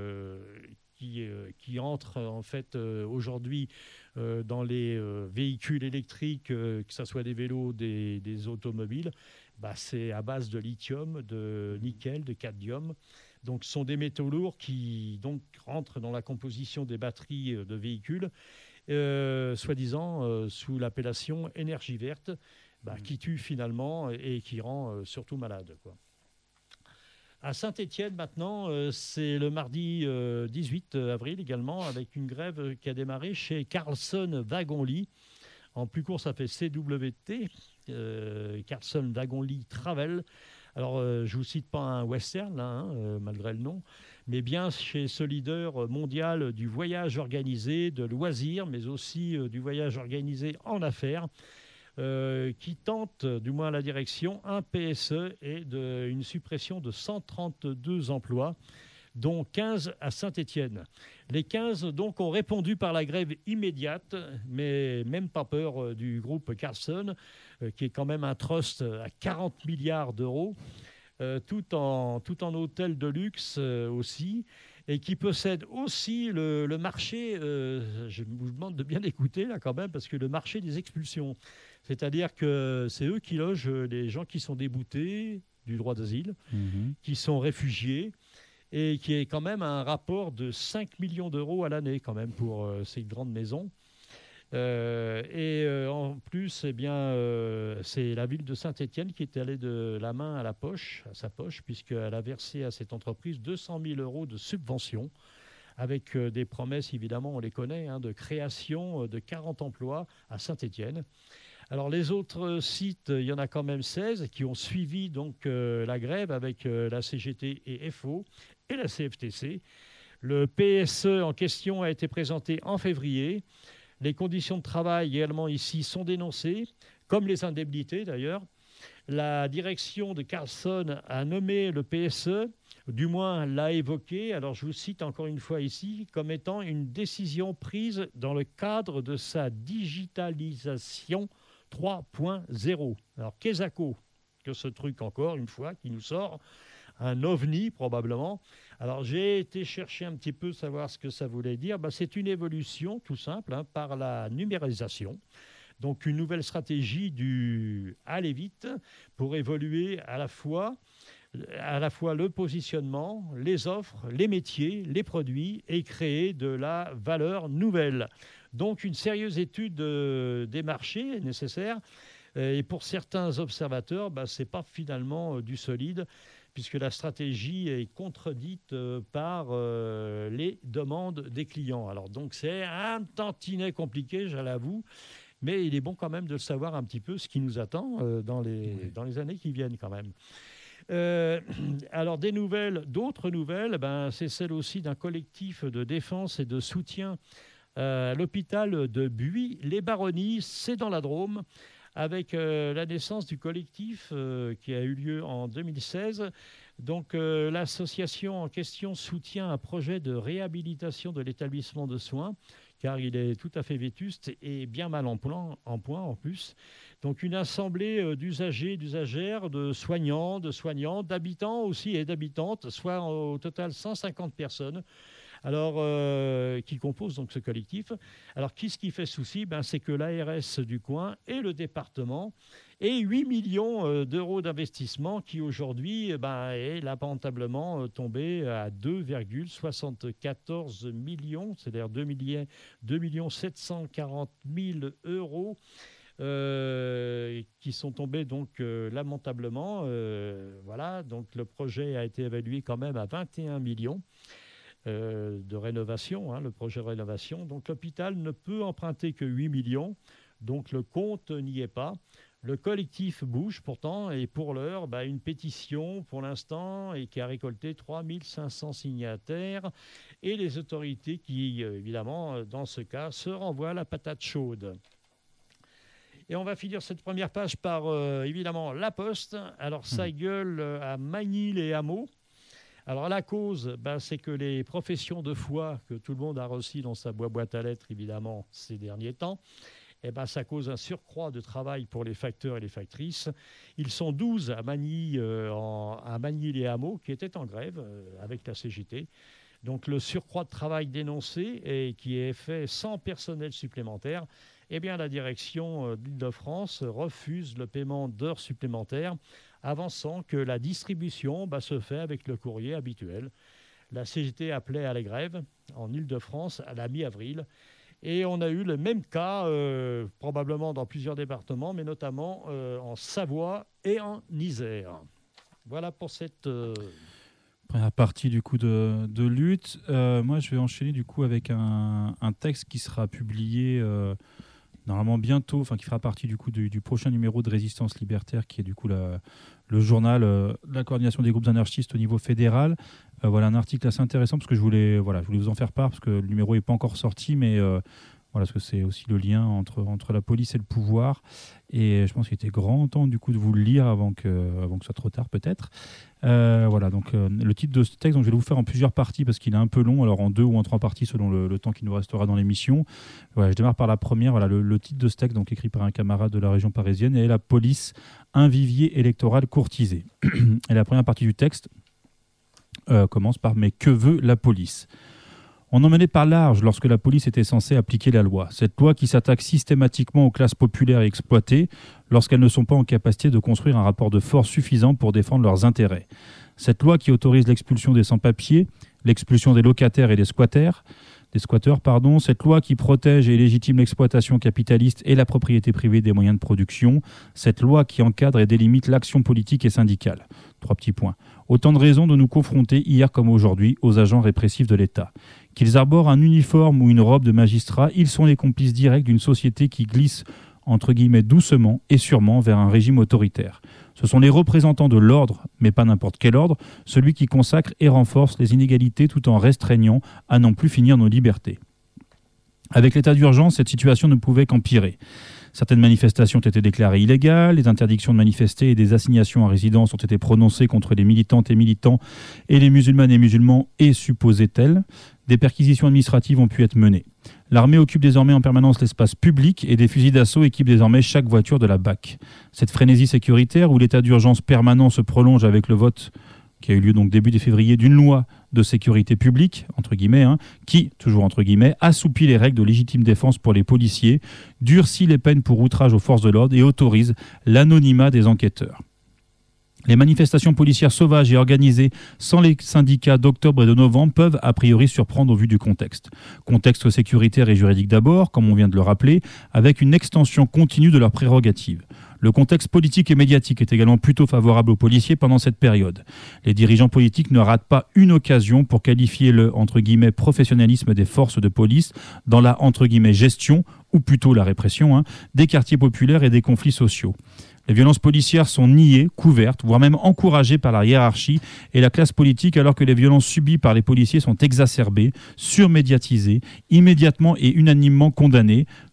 qui entrent en fait aujourd'hui dans les véhicules électriques, que ce soit des vélos, des automobiles, c'est à base de lithium, de nickel, de cadmium. Donc ce sont des métaux lourds qui donc rentrent dans la composition des batteries de véhicules, soi-disant sous l'appellation énergie verte, qui tue finalement et qui rend surtout malade, quoi. À Saint-Étienne, maintenant, c'est le mardi 18 avril également, avec une grève qui a démarré chez Carlson Wagon-Lit. En plus court, ça fait CWT, Carlson Wagon-Lit Travel. Alors, je ne vous cite pas un western, là, malgré le nom, mais bien chez ce leader mondial du voyage organisé, de loisirs, mais aussi du voyage organisé en affaires, qui tente, du moins à la direction, un PSE et une suppression de 132 emplois, dont 15 à Saint-Étienne. Les 15 donc ont répondu par la grève immédiate, mais même pas peur du groupe Carlson, qui est quand même un trust à 40 milliards d'euros, tout en hôtel de luxe aussi, et qui possède aussi le marché, je vous demande de bien écouter là quand même, parce que le marché des expulsions. C'est-à-dire que c'est eux qui logent les gens qui sont déboutés du droit d'asile, qui sont réfugiés, et qui est quand même un rapport de 5 millions d'euros à l'année quand même pour ces grandes maisons. En plus, c'est la ville de Saint-Étienne qui est allée de la main à sa poche, puisqu'elle a versé à cette entreprise 200 000 € de subventions, avec des promesses, évidemment, on les connaît, de création de 40 emplois à Saint-Étienne. Alors les autres sites, il y en a quand même 16 qui ont suivi donc la grève avec la CGT et FO et la CFTC. Le PSE en question a été présenté en février. Les conditions de travail également ici sont dénoncées, comme les indemnités d'ailleurs. La direction de Carlson a nommé le PSE, du moins l'a évoqué, alors je vous cite encore une fois ici, comme étant une décision prise dans le cadre de sa digitalisation 3.0. Alors, Quesaco, que ce truc encore une fois qui nous sort, un ovni probablement. Alors, j'ai été chercher un petit peu savoir ce que ça voulait dire. C'est une évolution tout simple par la numérisation. Donc, une nouvelle stratégie du aller vite pour évoluer à la fois le positionnement, les offres, les métiers, les produits et créer de la valeur nouvelle. Donc une sérieuse étude des marchés est nécessaire. Et pour certains observateurs, ce n'est pas finalement du solide, puisque la stratégie est contredite par les demandes des clients. Alors donc c'est un tantinet compliqué, je l'avoue, mais il est bon quand même de savoir un petit peu ce qui nous attend dans les années qui viennent quand même. Alors d'autres nouvelles, c'est celle aussi d'un collectif de défense et de soutien à l'hôpital de Buis-les-Baronnies, c'est dans la Drôme, avec la naissance du collectif qui a eu lieu en 2016. Donc l'association en question soutient un projet de réhabilitation de l'établissement de soins car il est tout à fait vétuste et bien mal en point en plus. Donc une assemblée d'usagers, d'usagères, de soignants, de soignantes, d'habitants aussi et d'habitantes, soit au total 150 personnes. Alors, qui composent donc ce collectif. Alors, qu'est-ce qui fait souci ? C'est que l'ARS du coin et le département et 8 millions d'euros d'investissement qui aujourd'hui est lamentablement tombé à 2,74 millions, c'est-à-dire 2 740 000 euros qui sont tombés donc lamentablement. Voilà, donc le projet a été évalué quand même à 21 millions. De rénovation, le projet de rénovation. Donc l'hôpital ne peut emprunter que 8 millions, donc le compte n'y est pas. Le collectif bouge pourtant, et pour l'heure, une pétition pour l'instant et qui a récolté 3500 signataires, et les autorités qui, évidemment, dans ce cas, se renvoient la patate chaude. Et on va finir cette première page par, évidemment, La Poste. Alors ça gueule à Magny-les-Hameaux. Alors la cause, c'est que les professions de foi que tout le monde a reçues dans sa boîte à lettres, évidemment, ces derniers temps, ça cause un surcroît de travail pour les facteurs et les factrices. Ils sont 12 à Magny-les-Hameaux qui étaient en grève avec la CGT. Donc le surcroît de travail dénoncé et qui est fait sans personnel supplémentaire, la direction d'Île-de-France refuse le paiement d'heures supplémentaires, avançant que la distribution se fait avec le courrier habituel. La CGT appelait à la grève en Île-de-France à la mi-avril. Et on a eu le même cas, probablement dans plusieurs départements, mais notamment en Savoie et en Isère. Voilà pour cette... Première partie du coup de lutte. Moi, je vais enchaîner du coup avec un texte qui sera publié... normalement bientôt, qui fera partie du coup du prochain numéro de Résistance Libertaire, qui est du coup le journal de la coordination des groupes anarchistes au niveau fédéral. Voilà un article assez intéressant parce que je voulais vous en faire part parce que le numéro n'est pas encore sorti, mais parce que c'est aussi le lien entre la police et le pouvoir. Et je pense qu'il était grand temps du coup de vous le lire avant que ce soit trop tard peut-être. Donc le titre de ce texte, donc, je vais vous faire en plusieurs parties parce qu'il est un peu long, alors en 2 ou en 3 parties selon le temps qui nous restera dans l'émission. Je démarre par la première. Le titre de ce texte, donc écrit par un camarade de la région parisienne, est La police, un vivier électoral courtisé. Et la première partie du texte commence par « Mais que veut la police ?» On en menait par large lorsque la police était censée appliquer la loi. Cette loi qui s'attaque systématiquement aux classes populaires et exploitées lorsqu'elles ne sont pas en capacité de construire un rapport de force suffisant pour défendre leurs intérêts. Cette loi qui autorise l'expulsion des sans-papiers, l'expulsion des locataires et des squatteurs, cette loi qui protège et légitime l'exploitation capitaliste et la propriété privée des moyens de production, cette loi qui encadre et délimite l'action politique et syndicale. 3 petits points. Autant de raisons de nous confronter, hier comme aujourd'hui, aux agents répressifs de l'État. Qu'ils arborent un uniforme ou une robe de magistrat, ils sont les complices directs d'une société qui glisse, entre guillemets, doucement et sûrement vers un régime autoritaire. Ce sont les représentants de l'ordre, mais pas n'importe quel ordre, celui qui consacre et renforce les inégalités tout en restreignant à n'en plus finir nos libertés. Avec l'état d'urgence, cette situation ne pouvait qu'empirer. Certaines manifestations ont été déclarées illégales, les interdictions de manifester et des assignations à résidence ont été prononcées contre les militantes et militants et les musulmanes et musulmans et supposées telles. Des perquisitions administratives ont pu être menées. L'armée occupe désormais en permanence l'espace public et des fusils d'assaut équipent désormais chaque voiture de la BAC. Cette frénésie sécuritaire où l'état d'urgence permanent se prolonge avec le vote qui a eu lieu donc début février d'une loi de sécurité publique, entre guillemets, qui, toujours entre guillemets, assouplit les règles de légitime défense pour les policiers, durcit les peines pour outrage aux forces de l'ordre et autorise l'anonymat des enquêteurs. Les manifestations policières sauvages et organisées sans les syndicats d'octobre et de novembre peuvent a priori surprendre au vu du contexte. Contexte sécuritaire et juridique d'abord, comme on vient de le rappeler, avec une extension continue de leurs prérogatives. Le contexte politique et médiatique est également plutôt favorable aux policiers pendant cette période. Les dirigeants politiques ne ratent pas une occasion pour qualifier le, entre guillemets, professionnalisme des forces de police dans la, entre guillemets, gestion, ou plutôt la répression, des quartiers populaires et des conflits sociaux. Les violences policières sont niées, couvertes, voire même encouragées par la hiérarchie et la classe politique, alors que les violences subies par les policiers sont exacerbées, surmédiatisées, immédiatement et unanimement condamnées,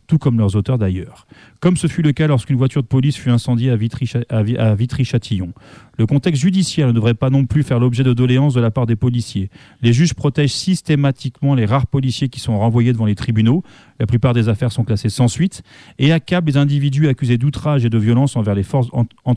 tout comme leurs auteurs d'ailleurs. Comme ce fut le cas lorsqu'une voiture de police fut incendiée à Vitry-Châtillon. Le contexte judiciaire ne devrait pas non plus faire l'objet de doléances de la part des policiers. Les juges protègent systématiquement les rares policiers qui sont renvoyés devant les tribunaux. La plupart des affaires sont classées sans suite et accablent les individus accusés d'outrage et de violence envers les forces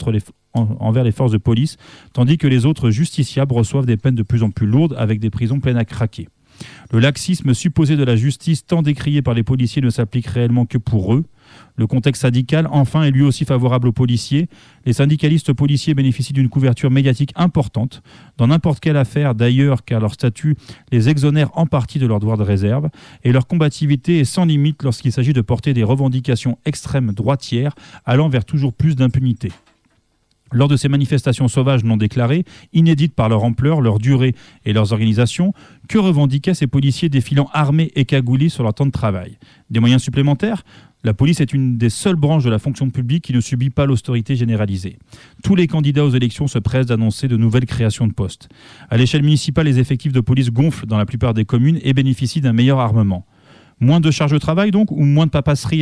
de police, tandis que les autres justiciables reçoivent des peines de plus en plus lourdes avec des prisons pleines à craquer. Le laxisme supposé de la justice tant décrié par les policiers ne s'applique réellement que pour eux. Le contexte syndical, enfin, est lui aussi favorable aux policiers. Les syndicalistes policiers bénéficient d'une couverture médiatique importante, dans n'importe quelle affaire d'ailleurs, car leur statut les exonère en partie de leur devoir de réserve, et leur combativité est sans limite lorsqu'il s'agit de porter des revendications extrêmes droitières allant vers toujours plus d'impunité. Lors de ces manifestations sauvages non déclarées, inédites par leur ampleur, leur durée et leurs organisations, que revendiquaient ces policiers défilant armés et cagoulés sur leur temps de travail ? Des moyens supplémentaires ? La police est une des seules branches de la fonction publique qui ne subit pas l'austérité généralisée. Tous les candidats aux élections se pressent d'annoncer de nouvelles créations de postes. À l'échelle municipale, les effectifs de police gonflent dans la plupart des communes et bénéficient d'un meilleur armement. Moins de charges de travail donc, ou moins de paperasserie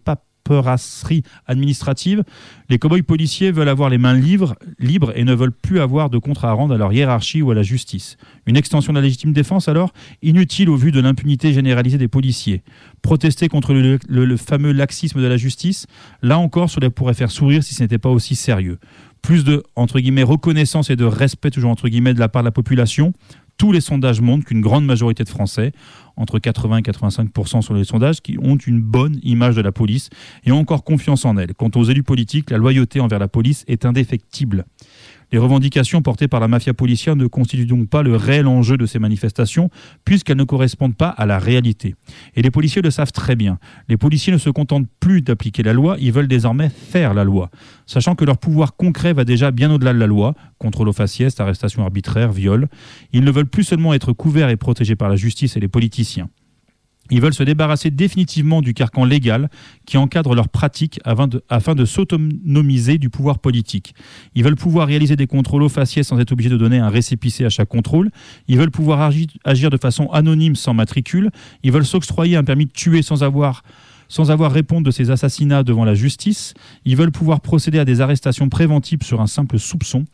administrative, les cow-boys policiers veulent avoir les mains libres et ne veulent plus avoir de compte à rendre à leur hiérarchie ou à la justice. Une extension de la légitime défense alors, inutile au vu de l'impunité généralisée des policiers. Protester contre le fameux laxisme de la justice, là encore cela pourrait faire sourire si ce n'était pas aussi sérieux. Plus de, entre guillemets, reconnaissance et de respect, toujours entre guillemets, de la part de la population. Tous les sondages montrent qu'une grande majorité de Français, entre 80 et 85% sur les sondages, qui ont une bonne image de la police et ont encore confiance en elle. Quant aux élus politiques, la loyauté envers la police est indéfectible. Les revendications portées par la mafia policière ne constituent donc pas le réel enjeu de ces manifestations, puisqu'elles ne correspondent pas à la réalité. Et les policiers le savent très bien. Les policiers ne se contentent plus d'appliquer la loi, ils veulent désormais faire la loi. Sachant que leur pouvoir concret va déjà bien au-delà de la loi, contrôle aux faciès, arrestation arbitraire, viol. Ils ne veulent plus seulement être couverts et protégés par la justice et les politiciens. Ils veulent se débarrasser définitivement du carcan légal qui encadre leurs pratiques afin de s'autonomiser du pouvoir politique. Ils veulent pouvoir réaliser des contrôles aux faciès sans être obligés de donner un récépissé à chaque contrôle. Ils veulent pouvoir agir de façon anonyme sans matricule. Ils veulent s'octroyer un permis de tuer sans avoir répondre de ces assassinats devant la justice. Ils veulent pouvoir procéder à des arrestations préventives sur un simple soupçon.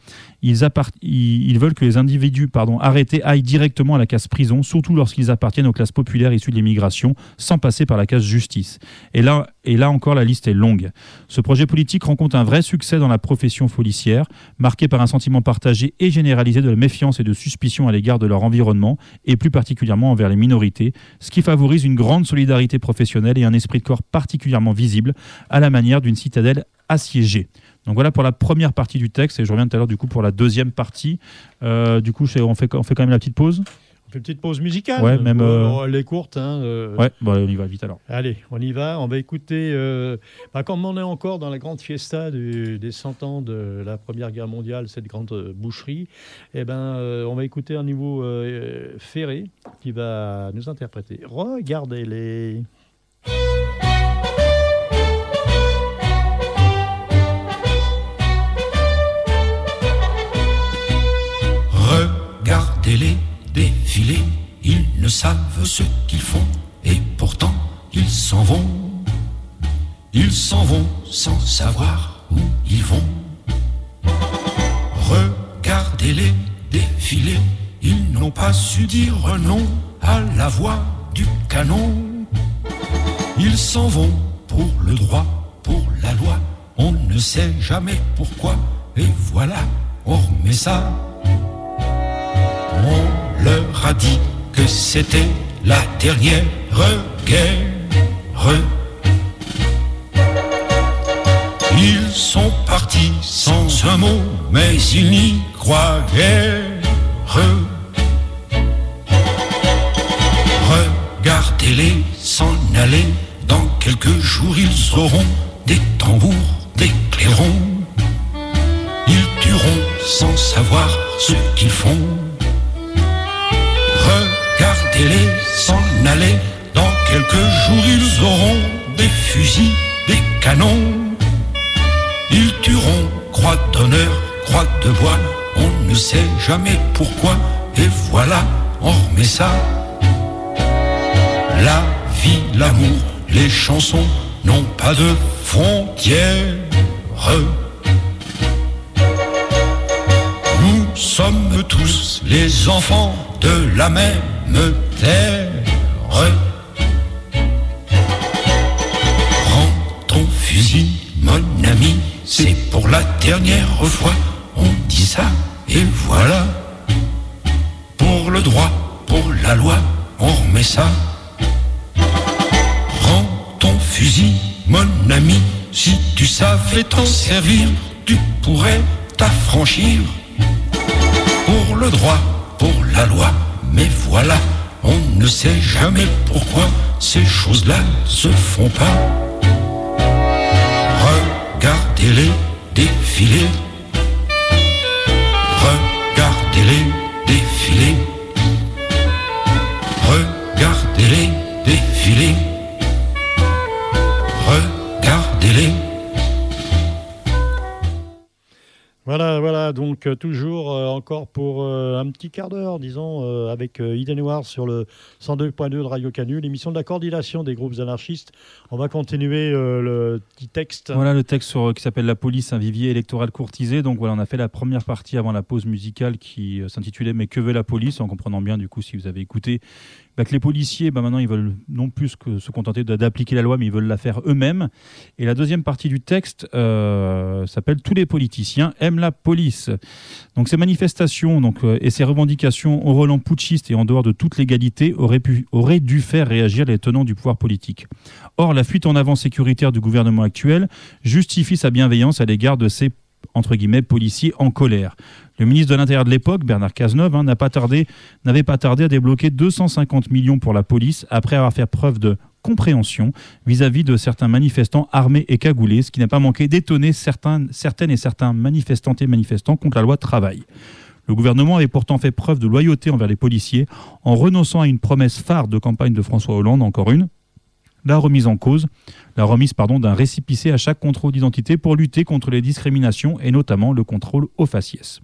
Ils veulent que les individus arrêtés aillent directement à la case prison, surtout lorsqu'ils appartiennent aux classes populaires issues de l'immigration, sans passer par la case justice. Et là encore, la liste est longue. Ce projet politique rencontre un vrai succès dans la profession policière, marqué par un sentiment partagé et généralisé de la méfiance et de suspicion à l'égard de leur environnement, et plus particulièrement envers les minorités, ce qui favorise une grande solidarité professionnelle et un esprit de corps particulièrement visible, à la manière d'une citadelle assiégée. Donc voilà pour la première partie du texte, et je reviens tout à l'heure du coup pour la deuxième partie. Du coup, on fait quand même la petite pause. On fait une petite pause musicale. Ouais, même. Elle est courte. Ouais, on y va vite alors. Allez, on y va. On va écouter. Comme on est encore dans la grande fiesta des 100 ans de la Première Guerre mondiale, cette grande boucherie, on va écouter un nouveau Ferré qui va nous interpréter. Regardez-les. Regardez-les défiler, ils ne savent ce qu'ils font, et pourtant ils s'en vont. Ils s'en vont sans savoir où ils vont. Regardez-les défiler, ils n'ont pas su dire non à la voix du canon. Ils s'en vont pour le droit, pour la loi, on ne sait jamais pourquoi, et voilà, on remet ça. On leur a dit que c'était la dernière guerre. Ils sont partis sans un mot, mais ils n'y croient guère. Regardez-les s'en aller, dans quelques jours ils auront des tambours, des clairons. Ils tueront sans savoir ce qu'ils font. Regardez-les s'en aller, dans quelques jours ils auront des fusils, des canons. Ils tueront, croix d'honneur, croix de bois, on ne sait jamais pourquoi, et voilà, on remet ça. La vie, l'amour, les chansons n'ont pas de frontières. Nous sommes tous les enfants de la même terre. Prends ton fusil, mon ami, c'est pour la dernière fois. On dit ça et voilà. Pour le droit, pour la loi, on remet ça. Prends ton fusil, mon ami, si tu savais t'en servir, tu pourrais t'affranchir. Pour le droit, pour la loi, mais voilà, on ne sait jamais pourquoi ces choses-là se font pas. Regardez-les défiler. Regardez-les défiler. Regardez-les défiler. Regardez-les. Voilà, donc toujours encore pour un petit quart d'heure, disons, avec Idée Noire sur le 102.2 de Radio Canu, l'émission de la coordination des groupes anarchistes. On va continuer le petit texte. Voilà le texte qui s'appelle La police, un vivier électoral courtisé. Donc voilà, on a fait la première partie avant la pause musicale qui s'intitulait « Mais que veut la police ?» en comprenant bien, du coup, si vous avez écouté, que les policiers, maintenant, ils veulent non plus que se contenter d'appliquer la loi, mais ils veulent la faire eux-mêmes. Et la deuxième partie du texte s'appelle « Tous les politiciens aiment la police ». Donc ces manifestations et ces revendications au relent putschiste et en dehors de toute légalité auraient dû faire réagir les tenants du pouvoir politique. Or, la fuite en avant sécuritaire du gouvernement actuel justifie sa bienveillance à l'égard de ces entre guillemets, policiers en colère. Le ministre de l'Intérieur de l'époque, Bernard Cazeneuve, n'avait pas tardé à débloquer 250 millions pour la police après avoir fait preuve de compréhension vis-à-vis de certains manifestants armés et cagoulés, ce qui n'a pas manqué d'étonner certaines et certains manifestantes et manifestants contre la loi travail. Le gouvernement avait pourtant fait preuve de loyauté envers les policiers en renonçant à une promesse phare de campagne de François Hollande, encore une, la remise d'un récépissé à chaque contrôle d'identité pour lutter contre les discriminations et notamment le contrôle au faciès.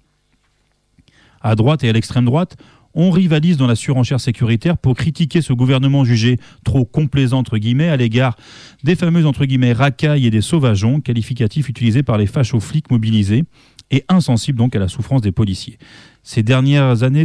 À droite et à l'extrême droite, on rivalise dans la surenchère sécuritaire pour critiquer ce gouvernement jugé trop complaisant entre guillemets à l'égard des fameuses entre guillemets racailles et des sauvageons, qualificatifs utilisés par les fachos flics mobilisés et insensibles donc à la souffrance des policiers. Ces dernières années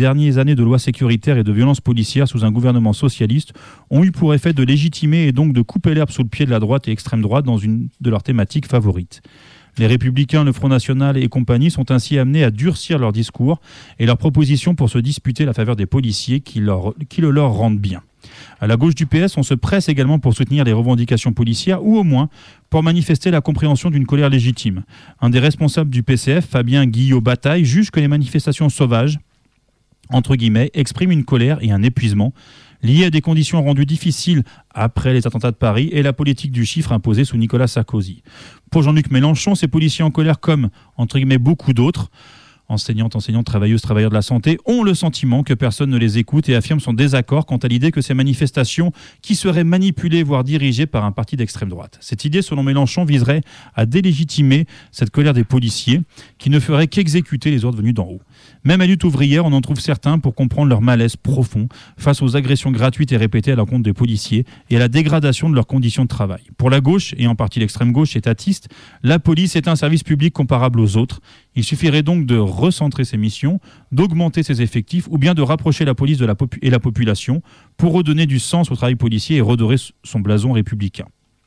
de loi sécuritaire et de violences policières sous un gouvernement socialiste ont eu pour effet de légitimer et donc de couper l'herbe sous le pied de la droite et extrême droite dans une de leurs thématiques favorites. Les Républicains, le Front National et compagnie sont ainsi amenés à durcir leur discours et leurs propositions pour se disputer la faveur des policiers qui le leur rendent bien. À la gauche du PS, on se presse également pour soutenir les revendications policières ou au moins pour manifester la compréhension d'une colère légitime. Un des responsables du PCF, Fabien Guillot-Bataille, juge que les manifestations sauvages, entre guillemets, expriment une colère et un épuisement liés à des conditions rendues difficiles après les attentats de Paris et la politique du chiffre imposée sous Nicolas Sarkozy. Pour Jean-Luc Mélenchon, ces policiers en colère comme, entre guillemets, beaucoup d'autres, enseignantes, travailleuses, travailleurs de la santé, ont le sentiment que personne ne les écoute et affirment son désaccord quant à l'idée que ces manifestations qui seraient manipulées, voire dirigées par un parti d'extrême droite. Cette idée, selon Mélenchon, viserait à délégitimer cette colère des policiers qui ne ferait qu'exécuter les ordres venus d'en haut. Même à lutte ouvrière, on en trouve certains pour comprendre leur malaise profond face aux agressions gratuites et répétées à l'encontre des policiers et à la dégradation de leurs conditions de travail. Pour la gauche, et en partie l'extrême gauche étatiste, la police est un service public comparable aux autres. Il suffirait donc de recentrer ses missions, d'augmenter ses effectifs ou bien de rapprocher la police de la population pour redonner du sens au travail policier et redorer son blason républicain.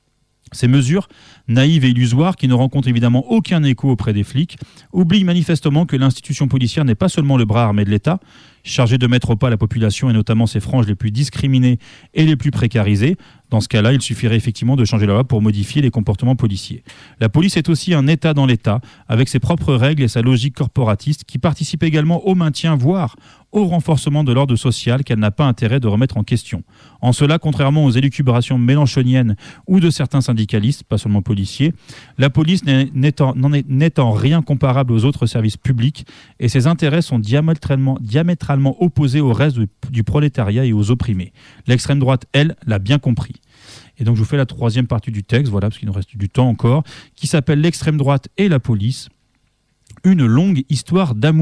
Ces mesures, naïves et illusoires, qui ne rencontrent évidemment aucun écho auprès des flics, oublient manifestement que l'institution policière n'est pas seulement le bras armé de l'État, chargé de mettre au pas la population et notamment ses franges les plus discriminées et les plus précarisées. Dans ce cas-là, il suffirait effectivement de changer la loi pour modifier les comportements policiers. La police est aussi un État dans l'État, avec ses propres règles et sa logique corporatiste, qui participe également au maintien, voire au renforcement de l'ordre social qu'elle n'a pas intérêt de remettre en question. En cela, contrairement aux élucubrations mélenchoniennes ou de certains syndicalistes, pas seulement policiers, la police n'est en rien comparable aux autres services publics et ses intérêts sont diamétralement opposés au reste du prolétariat et aux opprimés. L'extrême droite, elle, l'a bien compris. Et donc je vous fais la troisième partie du texte, voilà, parce qu'il nous reste du temps encore, qui s'appelle « L'extrême droite et la police, une longue histoire d'amour ».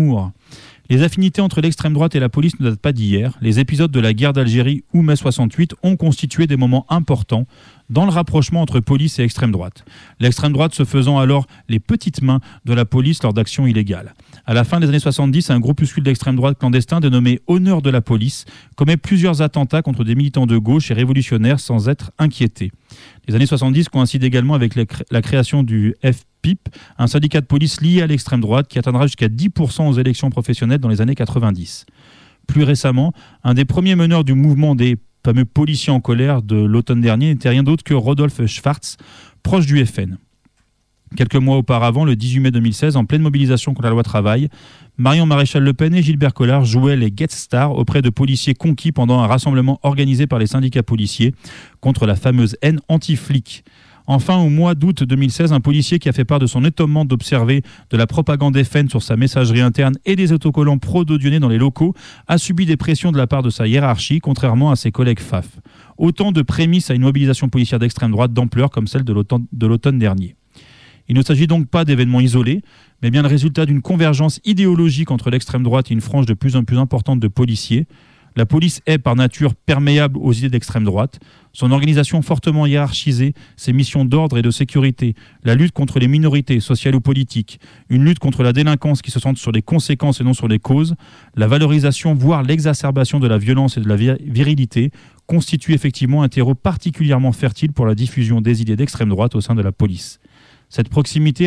Les affinités entre l'extrême droite et la police ne datent pas d'hier. Les épisodes de la guerre d'Algérie ou mai 68 ont constitué des moments importants dans le rapprochement entre police et extrême droite. L'extrême droite se faisant alors les petites mains de la police lors d'actions illégales. À la fin des années 70, un groupuscule d'extrême droite clandestin dénommé Honneur de la police commet plusieurs attentats contre des militants de gauche et révolutionnaires sans être inquiétés. Les années 70 coïncident également avec la création du FPIP, un syndicat de police lié à l'extrême droite qui atteindra jusqu'à 10% aux élections professionnelles dans les années 90. Plus récemment, un des premiers meneurs du mouvement des fameux policiers en colère de l'automne dernier n'était rien d'autre que Rodolphe Schwartz, proche du FN. Quelques mois auparavant, le 18 mai 2016, en pleine mobilisation contre la loi travail, Marion Maréchal-Le Pen et Gilbert Collard jouaient les guest stars auprès de policiers conquis pendant un rassemblement organisé par les syndicats policiers contre la fameuse haine anti-flic. Enfin, au mois d'août 2016, un policier qui a fait part de son étonnement d'observer de la propagande FN sur sa messagerie interne et des autocollants pro-Dodionais dans les locaux a subi des pressions de la part de sa hiérarchie, contrairement à ses collègues FAF. Autant de prémices à une mobilisation policière d'extrême droite d'ampleur comme celle de l'automne dernier. Il ne s'agit donc pas d'événements isolés, mais bien le résultat d'une convergence idéologique entre l'extrême droite et une frange de plus en plus importante de policiers. La police est par nature perméable aux idées d'extrême droite. Son organisation fortement hiérarchisée, ses missions d'ordre et de sécurité, la lutte contre les minorités sociales ou politiques, une lutte contre la délinquance qui se centre sur les conséquences et non sur les causes, la valorisation, voire l'exacerbation de la violence et de la virilité, constitue effectivement un terreau particulièrement fertile pour la diffusion des idées d'extrême droite au sein de la police. Cette proximité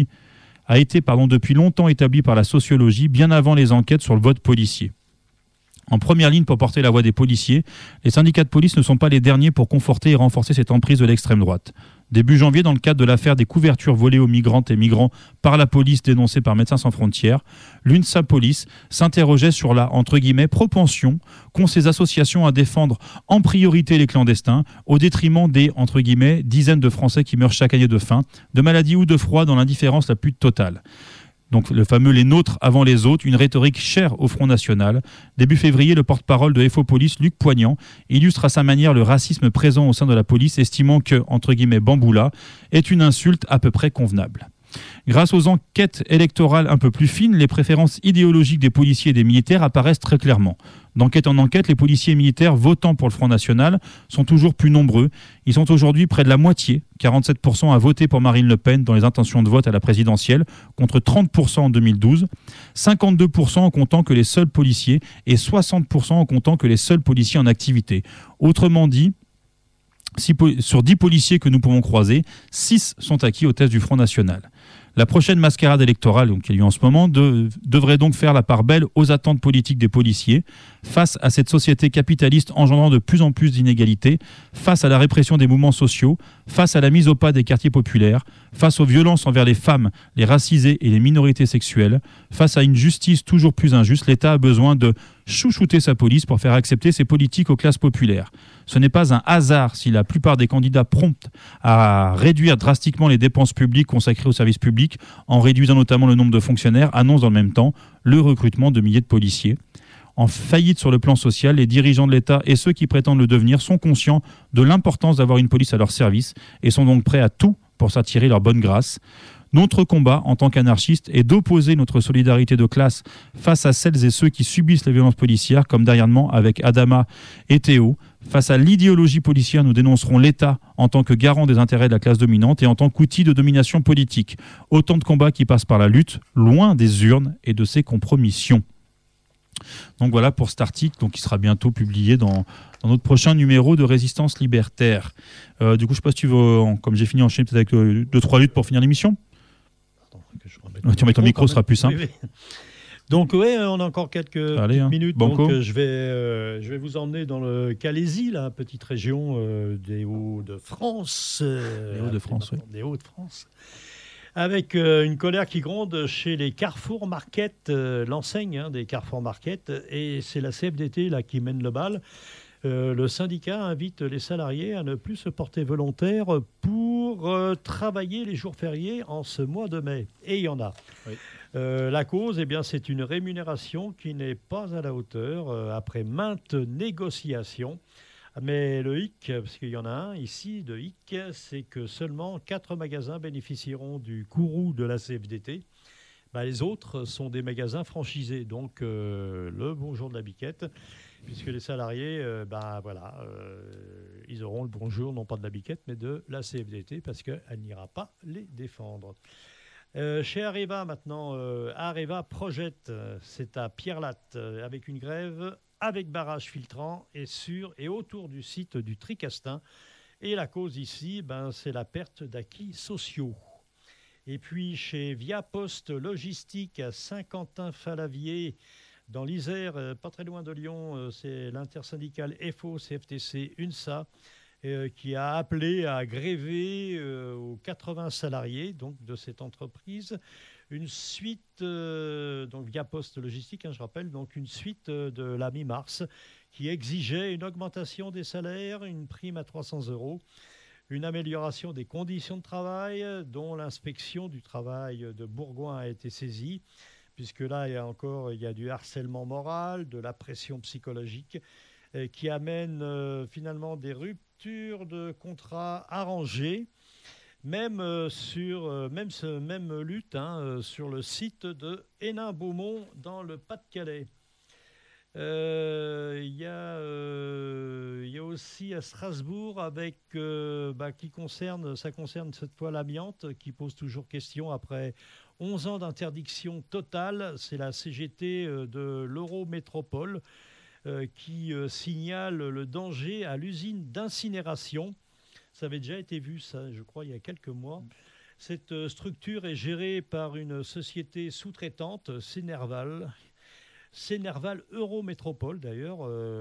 a été depuis longtemps établie par la sociologie, bien avant les enquêtes sur le vote policier. En première ligne pour porter la voix des policiers, les syndicats de police ne sont pas les derniers pour conforter et renforcer cette emprise de l'extrême droite. Début janvier, dans le cadre de l'affaire des couvertures volées aux migrantes et migrants par la police dénoncée par Médecins sans frontières, l'UNSA Police s'interrogeait sur la, entre guillemets, propension qu'ont ces associations à défendre en priorité les clandestins au détriment des, entre guillemets, dizaines de Français qui meurent chaque année de faim, de maladie ou de froid dans l'indifférence la plus totale. Donc le fameux « les nôtres avant les autres », une rhétorique chère au Front National. Début février, le porte-parole de FO Police, Luc Poignant, illustre à sa manière le racisme présent au sein de la police, estimant que, entre guillemets, Bamboula est une insulte à peu près convenable. Grâce aux enquêtes électorales un peu plus fines, les préférences idéologiques des policiers et des militaires apparaissent très clairement. D'enquête en enquête, les policiers et militaires votant pour le Front National sont toujours plus nombreux. Ils sont aujourd'hui près de la moitié, 47% à voter pour Marine Le Pen dans les intentions de vote à la présidentielle, contre 30% en 2012, 52% en comptant que les seuls policiers et 60% en comptant que les seuls policiers en activité. Autrement dit, sur 10 policiers que nous pouvons croiser, 6 sont acquis au test du Front National. La prochaine mascarade électorale qui a lieu en ce moment devrait donc faire la part belle aux attentes politiques des policiers face à cette société capitaliste engendrant de plus en plus d'inégalités, face à la répression des mouvements sociaux, face à la mise au pas des quartiers populaires, face aux violences envers les femmes, les racisés et les minorités sexuelles, face à une justice toujours plus injuste. L'État a besoin de chouchouter sa police pour faire accepter ses politiques aux classes populaires. Ce n'est pas un hasard si la plupart des candidats promptent à réduire drastiquement les dépenses publiques consacrées aux services publics, en réduisant notamment le nombre de fonctionnaires, annoncent dans le même temps le recrutement de milliers de policiers. En faillite sur le plan social, les dirigeants de l'État et ceux qui prétendent le devenir sont conscients de l'importance d'avoir une police à leur service et sont donc prêts à tout pour s'attirer leur bonne grâce. Notre combat en tant qu'anarchistes est d'opposer notre solidarité de classe face à celles et ceux qui subissent les violences policières, comme dernièrement avec Adama et Théo. Face à l'idéologie policière, nous dénoncerons l'État en tant que garant des intérêts de la classe dominante et en tant qu'outil de domination politique. Autant de combats qui passent par la lutte, loin des urnes et de ses compromissions. Donc voilà pour cet article qui sera bientôt publié dans notre prochain numéro de Résistance Libertaire. Du coup, je ne sais pas si tu veux, comme j'ai fini, enchaîner peut-être avec 2-3 luttes pour finir l'émission. Tu remets ton micro, ce sera plus simple. Oui, oui. Donc on a encore quelques minutes. Banco. Donc je vais vous emmener dans le Calaisis, la petite région des Hauts-de-France. Les Hauts-de-France, oui. Des Hauts-de-France. Avec une colère qui gronde chez les Carrefour Market, l'enseigne des Carrefour Market, et c'est la CFDT là qui mène le bal. Le syndicat invite les salariés à ne plus se porter volontaires pour travailler les jours fériés en ce mois de mai. Et il y en a. Oui. La cause, c'est une rémunération qui n'est pas à la hauteur après maintes négociations. Mais le hic, parce qu'il y en a un ici, de hic, c'est que seulement 4 magasins bénéficieront du courroux de la CFDT. Les autres sont des magasins franchisés, donc le bonjour de la biquette, puisque les salariés, ils auront le bonjour, non pas de la biquette, mais de la CFDT, parce qu'elle n'ira pas les défendre. Chez Areva maintenant, Areva projette, c'est à Pierre-Latte, avec une grève, avec barrage filtrant et sur et autour du site du Tricastin. Et la cause ici, c'est la perte d'acquis sociaux. Et puis chez Via Poste Logistique à Saint-Quentin-Falavier, dans l'Isère, pas très loin de Lyon, c'est l'intersyndicale FO-CFTC-UNSA qui a appelé à gréver aux 80 salariés donc, de cette entreprise une suite, donc Via Poste Logistique, je rappelle, donc une suite de la mi-mars qui exigeait une augmentation des salaires, une prime à 300 €, une amélioration des conditions de travail, dont l'inspection du travail de Bourgoin a été saisie, puisque là, il y a du harcèlement moral, de la pression psychologique, qui amène finalement des ruptures de contrats arrangés, même lutte sur le site de Hénin-Beaumont dans le Pas-de-Calais. Il y a aussi à Strasbourg avec ça concerne cette fois l'amiante qui pose toujours question après 11 ans d'interdiction totale. C'est la CGT de l'Eurométropole qui signale le danger à l'usine d'incinération. Ça avait déjà été vu, ça, je crois, il y a quelques mois. Cette structure est gérée par une société sous-traitante, Sénerval Eurométropole d'ailleurs,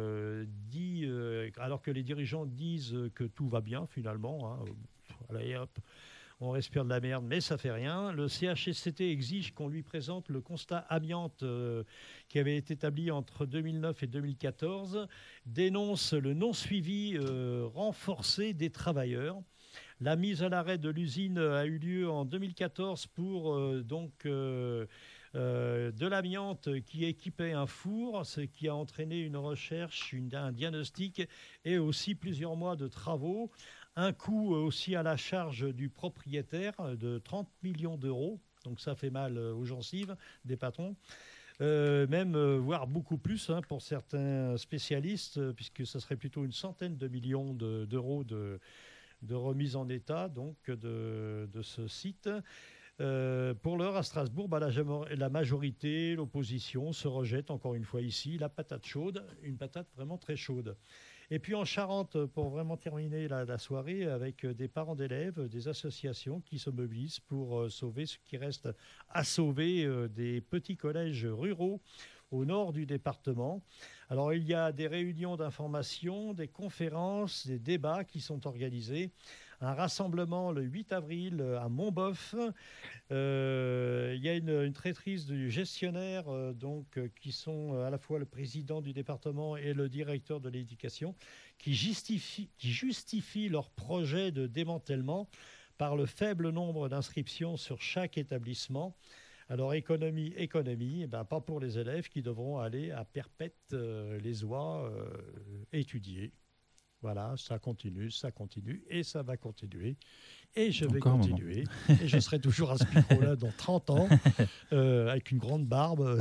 alors que les dirigeants disent que tout va bien finalement. Allez, hop, on respire de la merde, mais ça fait rien. Le CHSCT exige qu'on lui présente le constat amiante qui avait été établi entre 2009 et 2014, dénonce le non-suivi renforcé des travailleurs. La mise à l'arrêt de l'usine a eu lieu en 2014 pour de l'amiante qui équipait un four, ce qui a entraîné une recherche, un diagnostic et aussi plusieurs mois de travaux. Un coût aussi à la charge du propriétaire de 30 millions €. Donc ça fait mal aux gencives des patrons. Voire beaucoup plus pour certains spécialistes, puisque ce serait plutôt une centaine de millions d'euros de remise en état donc, de ce site. Pour l'heure, à Strasbourg, la majorité, l'opposition se rejette encore une fois ici la patate chaude, une patate vraiment très chaude. Et puis en Charente, pour vraiment terminer la soirée, avec des parents d'élèves, des associations qui se mobilisent pour sauver ce qui reste à sauver des petits collèges ruraux au nord du département. Alors il y a des réunions d'information, des conférences, des débats qui sont organisés. Un rassemblement le 8 avril à Montboeuf. Il y a une traîtrise du gestionnaire, qui sont à la fois le président du département et le directeur de l'éducation, qui justifient leur projet de démantèlement par le faible nombre d'inscriptions sur chaque établissement. Alors économie, pas pour les élèves qui devront aller à Perpète-les-Oies étudier. Voilà, ça continue, et ça va continuer. Et je vais continuer. Et je serai toujours à ce micro-là dans 30 ans, avec une grande barbe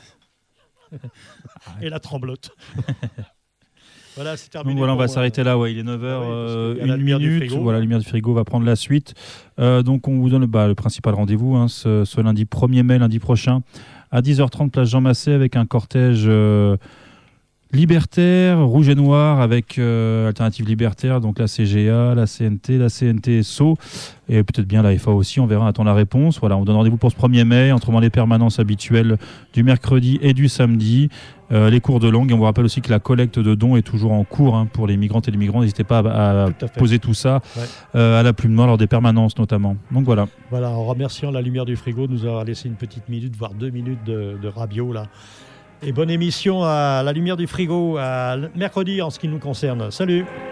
et la tremblote. Voilà, c'est terminé. Donc voilà, on va s'arrêter là. Ouais, il est 9h, une minute. Voilà, la lumière du frigo va prendre la suite. Donc on vous donne le principal rendez-vous ce lundi 1er mai, lundi prochain, à 10h30, place Jean Massé, avec un cortège libertaire, rouge et noir, avec Alternative Libertaire, donc la CGA, la CNT, la CNTSO, et peut-être bien la FA aussi, on verra, attend la réponse. Voilà, on donne rendez-vous pour ce 1er mai, autrement les permanences habituelles du mercredi et du samedi, les cours de langue, et on vous rappelle aussi que la collecte de dons est toujours en cours pour les migrantes et les migrants. N'hésitez pas à poser tout ça à la plume noire lors des permanences notamment. Donc voilà. Voilà, en remerciant la lumière du frigo de nous avoir laissé une petite minute, voire 2 minutes de radio là. Et bonne émission à la lumière du frigo, à mercredi en ce qui nous concerne. Salut!